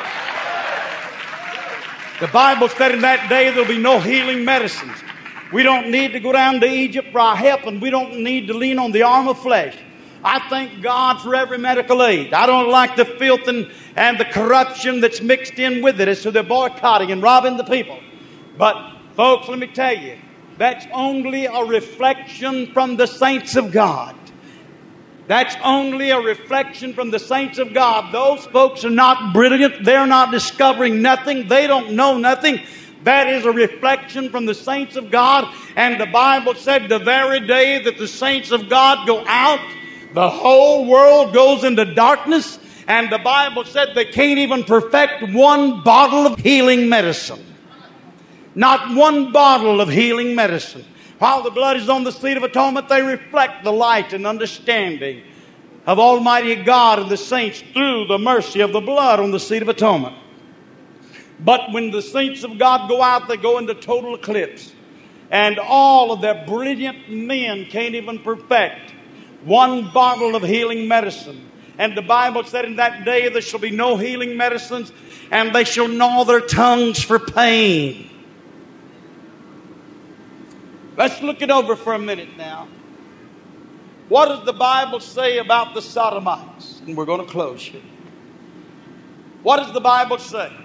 S2: The Bible said in that day there'll be no healing medicines. We don't need to go down to Egypt for our help, and we don't need to lean on the arm of flesh. I thank God for every medical aid. I don't like the filth and, and the corruption that's mixed in with it as to their boycotting and robbing the people. But, folks, let me tell you, that's only a reflection from the saints of God. That's only a reflection from the saints of God. Those folks are not brilliant. They're not discovering nothing. They don't know nothing. That is a reflection from the saints of God. And the Bible said the very day that the saints of God go out, the whole world goes into darkness. And the Bible said they can't even perfect one bottle of healing medicine. Not one bottle of healing medicine. While the blood is on the seat of atonement, they reflect the light and understanding of Almighty God and the saints through the mercy of the blood on the seat of atonement. But when the saints of God go out, they go into total eclipse. And all of their brilliant men can't even perfect one bottle of healing medicine. And the Bible said in that day there shall be no healing medicines, and they shall gnaw their tongues for pain. Let's look it over for a minute now. What does the Bible say about the Sodomites? And we're going to close here. What does the Bible say?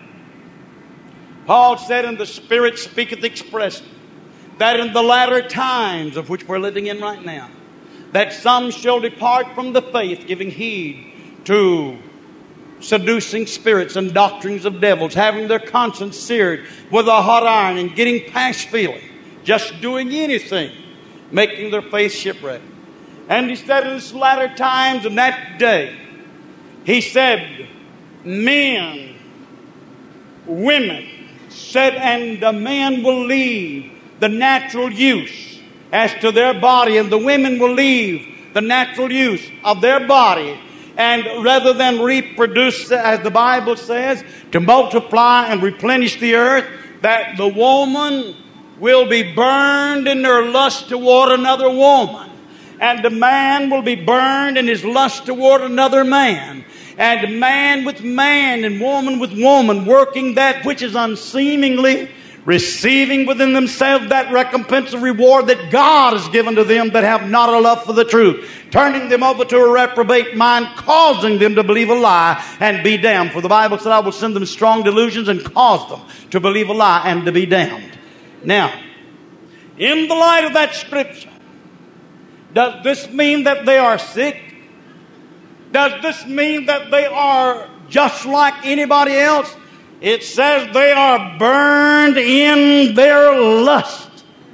S2: Paul said, and the Spirit speaketh expressly, that in the latter times of which we're living in right now, that some shall depart from the faith, giving heed to seducing spirits and doctrines of devils, having their conscience seared with a hot iron and getting past feeling, just doing anything, making their faith shipwreck. And he said in this latter times in that day, he said, men, women, said, and the man will leave the natural use as to their body, and the women will leave the natural use of their body, and rather than reproduce, as the Bible says, to multiply and replenish the earth, that the woman will be burned in their lust toward another woman, and the man will be burned in his lust toward another man. And man with man and woman with woman, working that which is unseemingly, receiving within themselves that recompense of reward that God has given to them that have not a love for the truth, turning them over to a reprobate mind, causing them to believe a lie and be damned. For the Bible said, I will send them strong delusions and cause them to believe a lie and to be damned. Now, in the light of that scripture, does this mean that they are sick? Does this mean that they are just like anybody else? It says they are burned in their lust.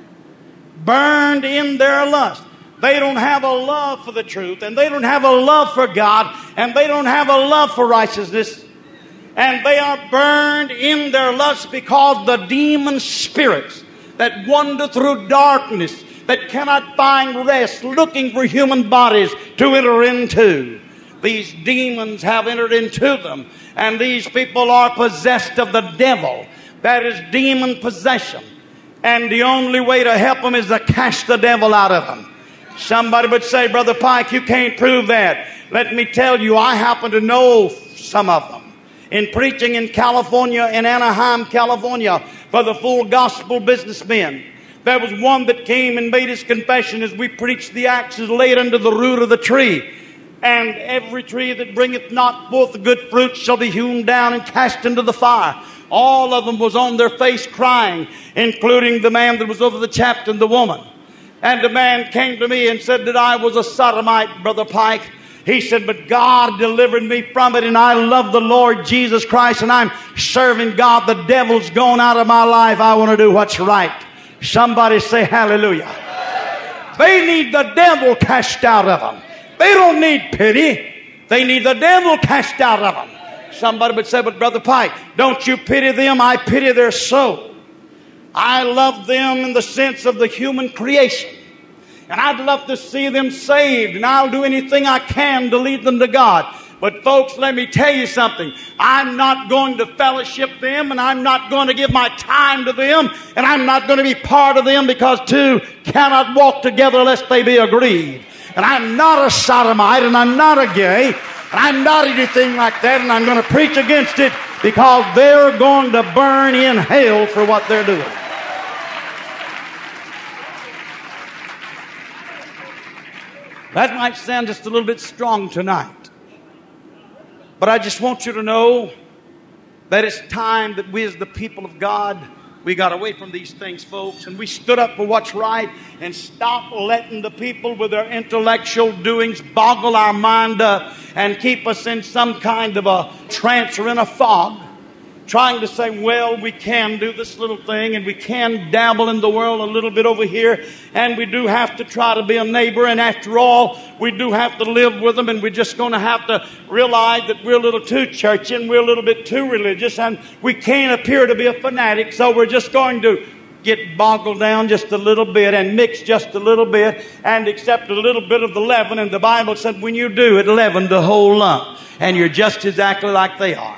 S2: Burned in their lust. They don't have a love for the truth, and they don't have a love for God, and they don't have a love for righteousness. And they are burned in their lust because the demon spirits that wander through darkness, that cannot find rest, looking for human bodies to enter into. These demons have entered into them, and these people are possessed of the devil. That is demon possession. And the only way to help them is to cast the devil out of them. Somebody would say, Brother Pike, you can't prove that. Let me tell you, I happen to know some of them. In preaching in California, in Anaheim, California, for the Full Gospel Businessmen, there was one that came and made his confession as we preached, the axe is laid under the root of the tree. And every tree that bringeth not forth good fruit shall be hewn down and cast into the fire. All of them was on their face crying, including the man that was over the chaplain, the woman. And a man came to me and said that I was a sodomite, Brother Pike. He said, but God delivered me from it, and I love the Lord Jesus Christ, and I'm serving God. The devil's gone out of my life. I want to do what's right. Somebody say hallelujah. They need the devil cast out of them. They don't need pity. They need the devil cast out of them. Somebody would say, but Brother Pike, don't you pity them? I pity their soul. I love them in the sense of the human creation. And I'd love to see them saved, and I'll do anything I can to lead them to God. But folks, let me tell you something. I'm not going to fellowship them, and I'm not going to give my time to them, and I'm not going to be part of them, because two cannot walk together lest they be agreed. And I'm not a sodomite, and I'm not a gay, and I'm not anything like that, and I'm going to preach against it, because they're going to burn in hell for what they're doing. That might sound just a little bit strong tonight. But I just want you to know that it's time that we as the people of God, we got away from these things, folks, and we stood up for what's right and stopped letting the people with their intellectual doings boggle our mind up and keep us in some kind of a trance or in a fog, trying to say, well, we can do this little thing, and we can dabble in the world a little bit over here, and we do have to try to be a neighbor, and after all, we do have to live with them, and we're just going to have to realize that we're a little too churchy and we're a little bit too religious, and we can't appear to be a fanatic, so we're just going to get boggled down just a little bit and mix just a little bit and accept a little bit of the leaven. And the Bible said when you do, it leavened the whole lump, and you're just exactly like they are.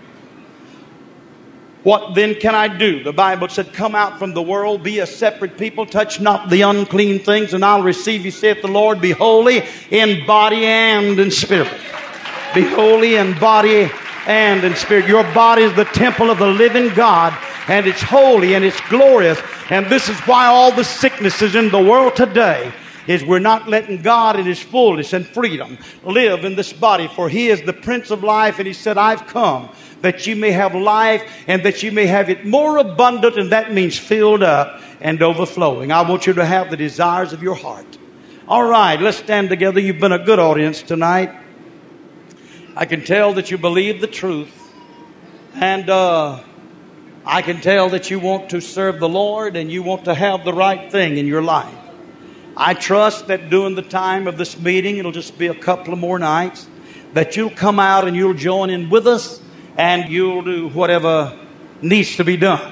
S2: What then can I do? The Bible said, come out from the world, be a separate people, touch not the unclean things, and I'll receive you, saith the Lord. Be holy in body and in spirit. Be holy in body and in spirit. Your body is the temple of the living God, and it's holy and it's glorious. And this is why all the sicknesses in the world today is we're not letting God in His fullness and freedom live in this body. For He is the Prince of life, and He said, I've come that you may have life and that you may have it more abundant, and that means filled up and overflowing. I want you to have the desires of your heart. All right, let's stand together. You've been a good audience tonight. I can tell that you believe the truth, and uh, I can tell that you want to serve the Lord and you want to have the right thing in your life. I trust that during the time of this meeting, it'll just be a couple of more nights, that you'll come out and you'll join in with us, and you'll do whatever needs to be done.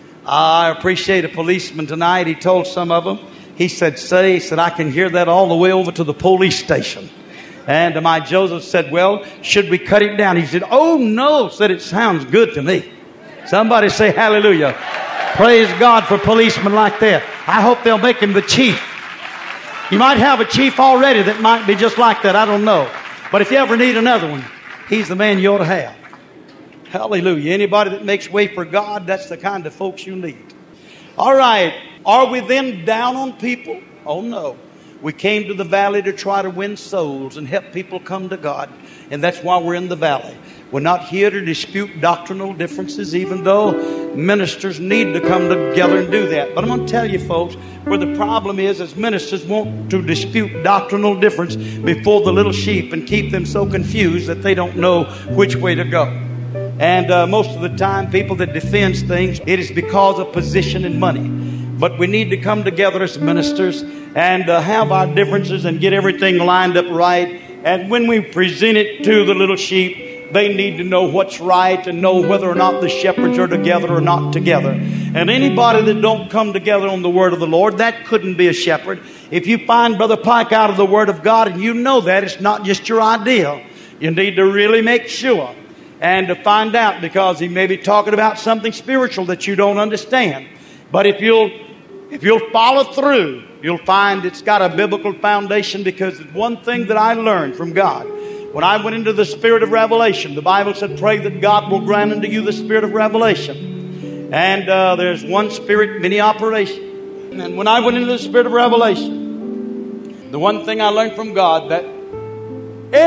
S2: I appreciate a policeman tonight. He told some of them, he said, say, he said, I can hear that all the way over to the police station. And my Joseph said, well, should we cut it down? He said, oh no, said it sounds good to me. Somebody say hallelujah. Praise God for policemen like that. I hope they'll make him the chief. You might have a chief already that might be just like that. I don't know. But if you ever need another one, he's the man you ought to have. Hallelujah. Anybody that makes way for God, that's the kind of folks you need. All right. Are we then down on people? Oh, no. We came to the valley to try to win souls and help people come to God. And that's why we're in the valley. We're not here to dispute doctrinal differences, even though ministers need to come together and do that. But I'm going to tell you, folks, where the problem is, is ministers want to dispute doctrinal difference before the little sheep and keep them so confused that they don't know which way to go. And uh, most of the time, people that defend things, it is because of position and money. But we need to come together as ministers and uh, have our differences and get everything lined up right. And when we present it to the little sheep, they need to know what's right and know whether or not the shepherds are together or not together. And anybody that don't come together on the word of the Lord, that couldn't be a shepherd. If you find Brother Pike out of the word of God and you know that, it's not just your idea. You need to really make sure and to find out, because he may be talking about something spiritual that you don't understand. But if you'll if you'll follow through, you'll find it's got a biblical foundation, because it's one thing that I learned from God. When I went into the spirit of revelation, the Bible said, pray that God will grant unto you the spirit of revelation. And uh, there's one spirit, many operations. And when I went into the spirit of revelation, the one thing I learned from God, that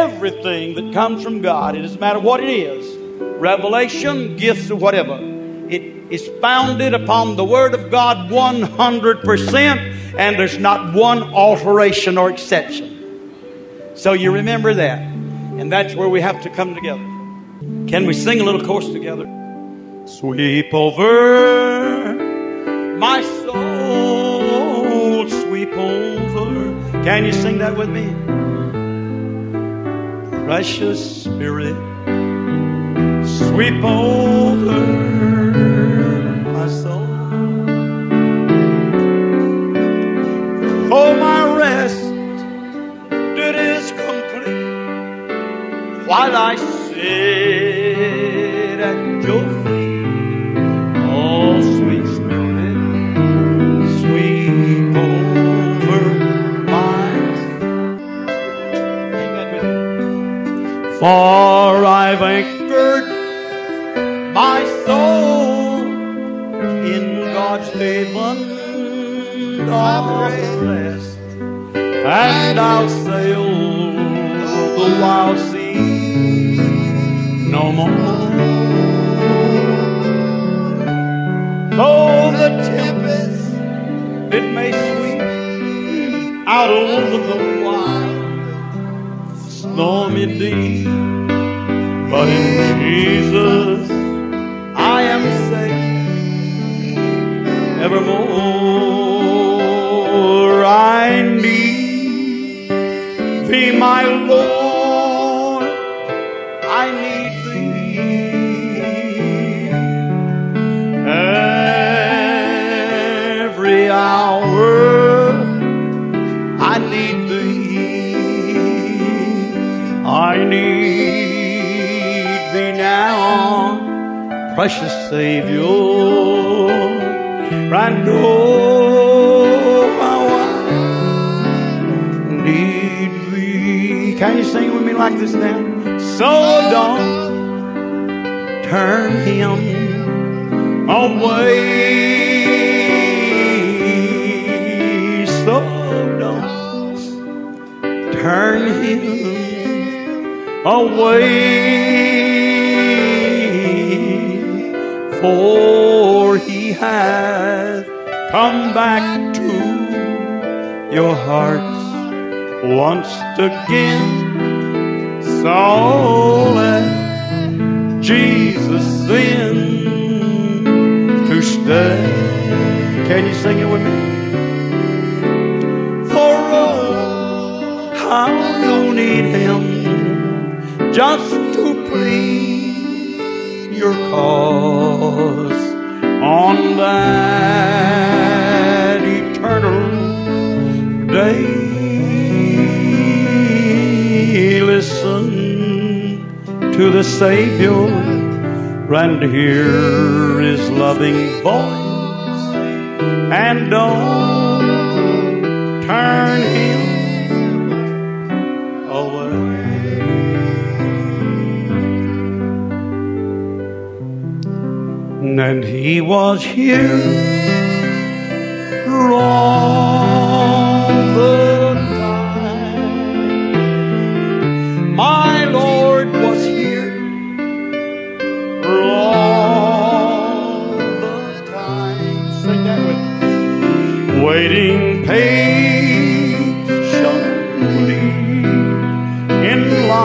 S2: everything that comes from God, it doesn't matter what it is, revelation, gifts, or whatever, It is founded upon the Word of God one hundred percent, and there's not one alteration or exception. So you remember that. And that's where we have to come together. Can we sing a little chorus together? Sweep over my soul, sweep over. Can you sing that with me? Precious Spirit, sweep over my soul. For my rest, it is complete while I sit at your feet. Oh, sweet Spirit, sweep over my soul. For I've anchored my soul in God's haven of rest, and I'll sail the wild sea no more. Though the tempest it may sweep out over the wild stormy deep, but in Jesus I am safe evermore. I need Thee, my Lord, I need Thee every hour. I need Thee, I need Thee now, precious Savior. And oh, how I need Thee. Can you sing with me like this now? So don't turn Him away. So don't turn Him away. For He hath come back to your hearts once again. So let Jesus in to stay. Can you sing it with me? For oh, how you'll need Him just to plead your cause on that eternal day. Listen to the Savior and hear His loving voice, and don't turn Him away. And He was here all the time. My Lord was here all the time. Sing that with me. Waiting patiently in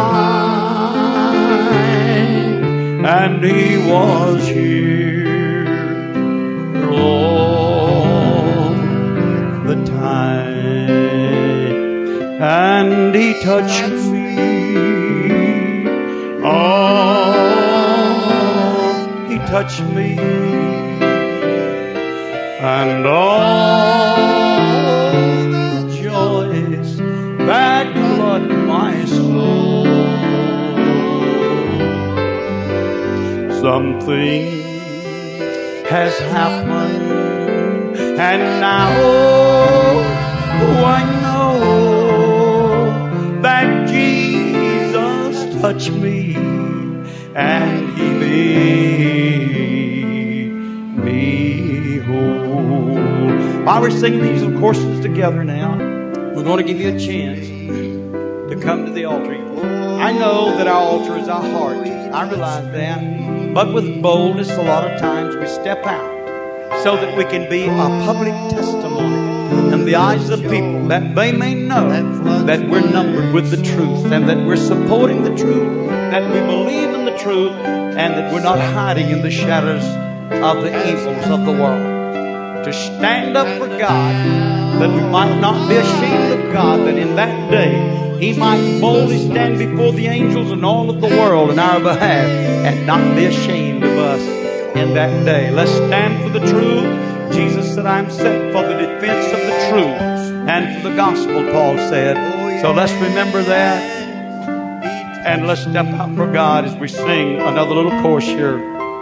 S2: line, and He was here all the time, and He touched me. Oh, He touched me, and all the joys that flood my soul. Something has happened, and now oh, I know that Jesus touched me and He made me whole. While we're singing these little courses together now, we're going to give you a chance to come to the altar. I know that our altar is our heart. I realize that. But with boldness, a lot of times we step out so that we can be a public testimony in the eyes of people, that they may know that we're numbered with the truth and that we're supporting the truth, that we believe in the truth, and that we're not hiding in the shadows of the evils of the world. To stand up for God, that we might not be ashamed of God, that in that day He might boldly stand before the angels and all of the world in our behalf and not be ashamed of us in that day. Let's stand for the truth. Jesus said, I'm sent for the defense of the truth and for the gospel, Paul said. So let's remember that, and let's step out for God as we sing another little chorus here.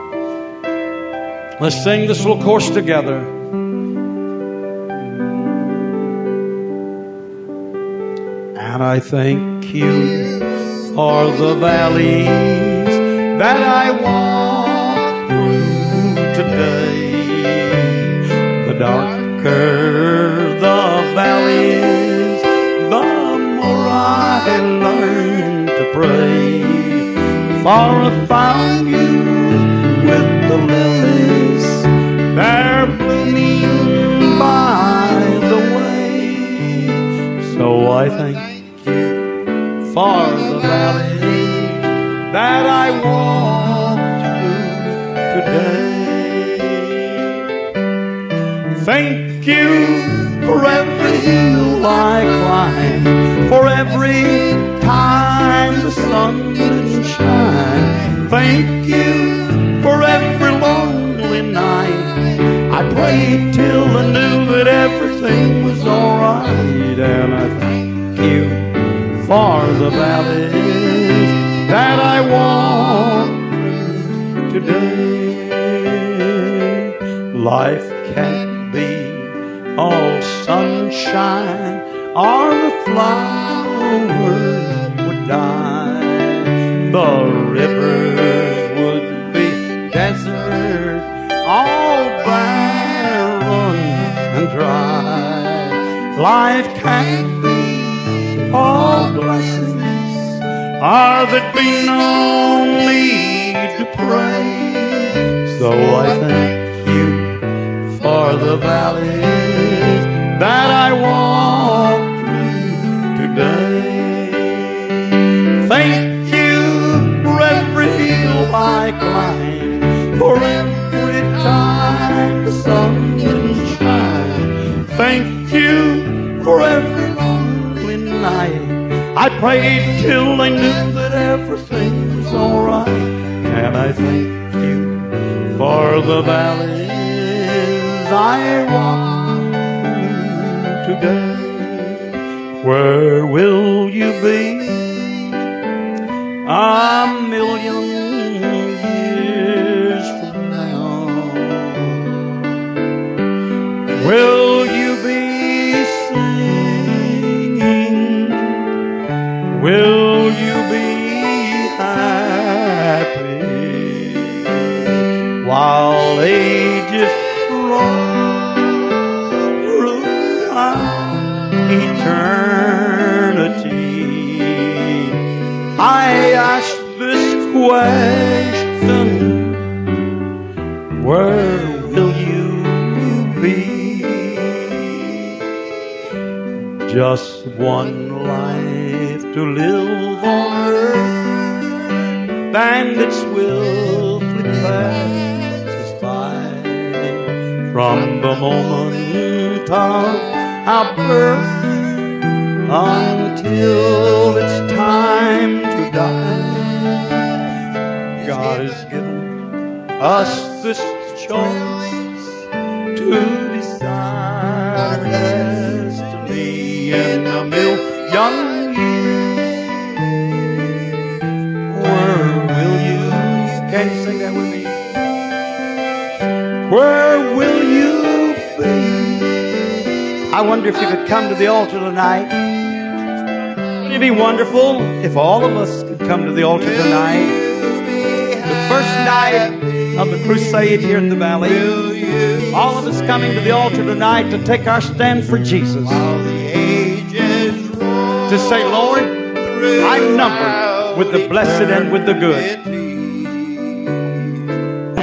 S2: Let's sing this little chorus together. And I thank you for the valleys that I walked through today. The darker the valleys, the more I learn to pray. For I found you with the lilies, they're blooming by the way. So I thank for the valleys that I walked through today. Thank you for every hill I climbed, for every time the sun didn't shine. Thank you for every lonely night I prayed till I knew that everything was alright. And I thank you for the valleys that I walked through today. Life can't be all sunshine, or the flowers would die. The rivers would be desert, all barren and dry. Life can't be all blessings, are that be no need to pray. So I thank you for the valleys that I walked through today. Thank you for every hill I climbed, for every time the sun didn't shine. Thank you for every night I prayed till I knew that everything was alright. And I thank you for the valleys I walked through today. Where will you be a million years from now? Will you be Will you be happy while ages roll throughout eternity? I ask this question, where will you be? Just one life to live on earth, and it swiftly passes by. From the moment of our birth until it's time to die, God has given us this choice to decide our destiny in a million years. Where will you? Can you sing that with me? Where will you be? I wonder if you could come to the altar tonight. Wouldn't it be wonderful if all of us could come to the altar tonight? The first night of the crusade here in the valley. All of us coming to the altar tonight to take our stand for Jesus. To say, Lord, I'm numbered with the blessed and with the good.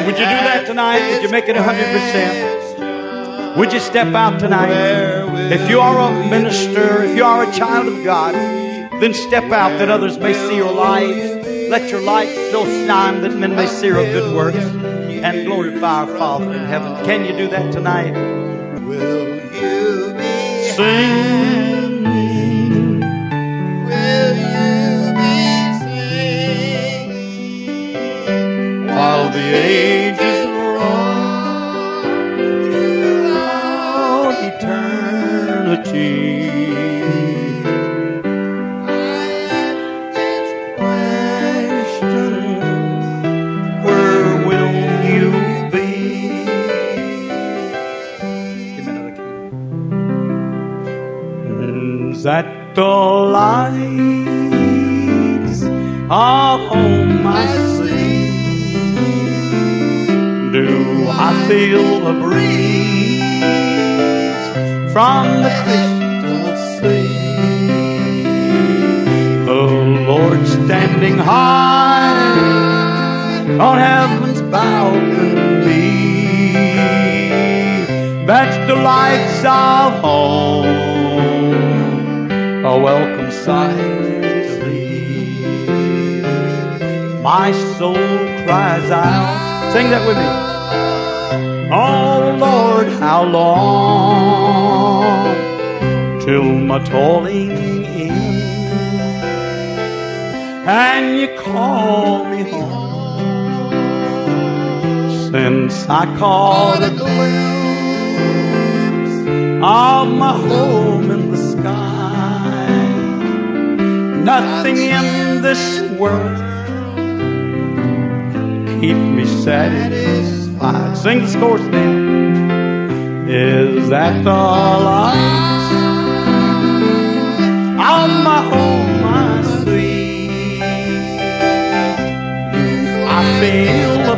S2: Would you do that tonight? Would you make it one hundred percent? Would you step out tonight? If you are a minister, if you are a child of God, then step out that others may see your light. Let your light so shine that men may see your good works and glorify our Father in heaven. Can you do that tonight?
S3: Will you be
S2: Sing.
S3: Will you be singing
S2: While the ages roll throughout eternity. Where will you be? Give me another key. Is that the lights of home I see? Do I feel a breeze from the crystal sea? The Lord standing high on heaven's balcony. That's the lights of home, a welcome sight to thee. My soul cries out. Sing that with me. Oh Lord, how long till my toiling ends and you call me home? Since I caught a glimpse of my home in the sky, nothing in this world keep me satisfied. Sing this chorus now. Is that the light of my home I see? I feel a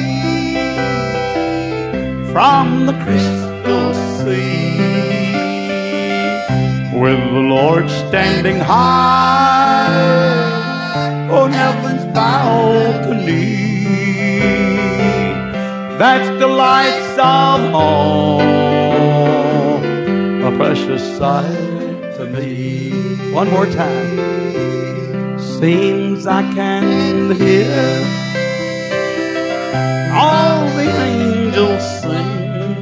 S2: breeze from the crystal sea, with the Lord standing high on heaven's balcony. That's the lights of home, a precious sight to me. One more time. Seems I can hear all the angels sing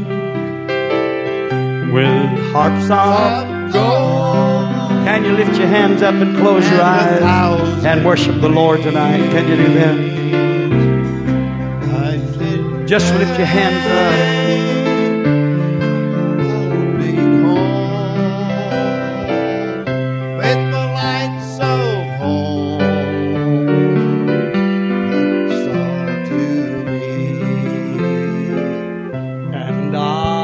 S2: with harps of gold. Can you lift your hands up and close your eyes and worship the Lord tonight? Can you do that? Just lift your hands up.
S3: Going home with the lights of home star to me,
S2: And I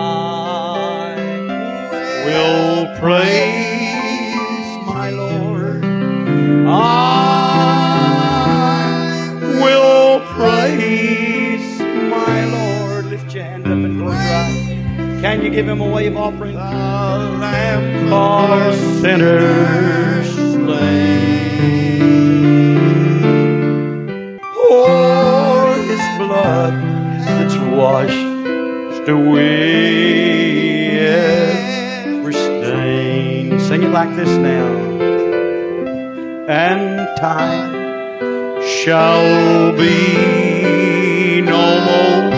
S2: will praise my Lord. I will praise my Lord. Lift your hand up and close your eyes. Can you give him a wave offering?
S3: the Lamb
S2: For sinners slain, for his blood that's washed away every stain. Sing it like this now. And time shall be no more,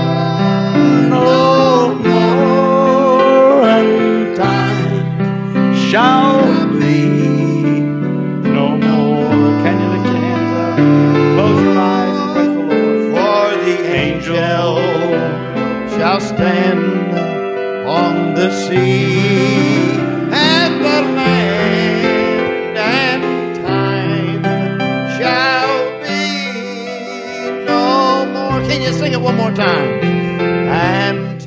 S2: no more, and time shall be no more. Can you lift your hands up? Close your eyes and praise the Lord.
S3: for the angel shall stand on the sea, and the land and time shall be no more. Can you sing it one more time? And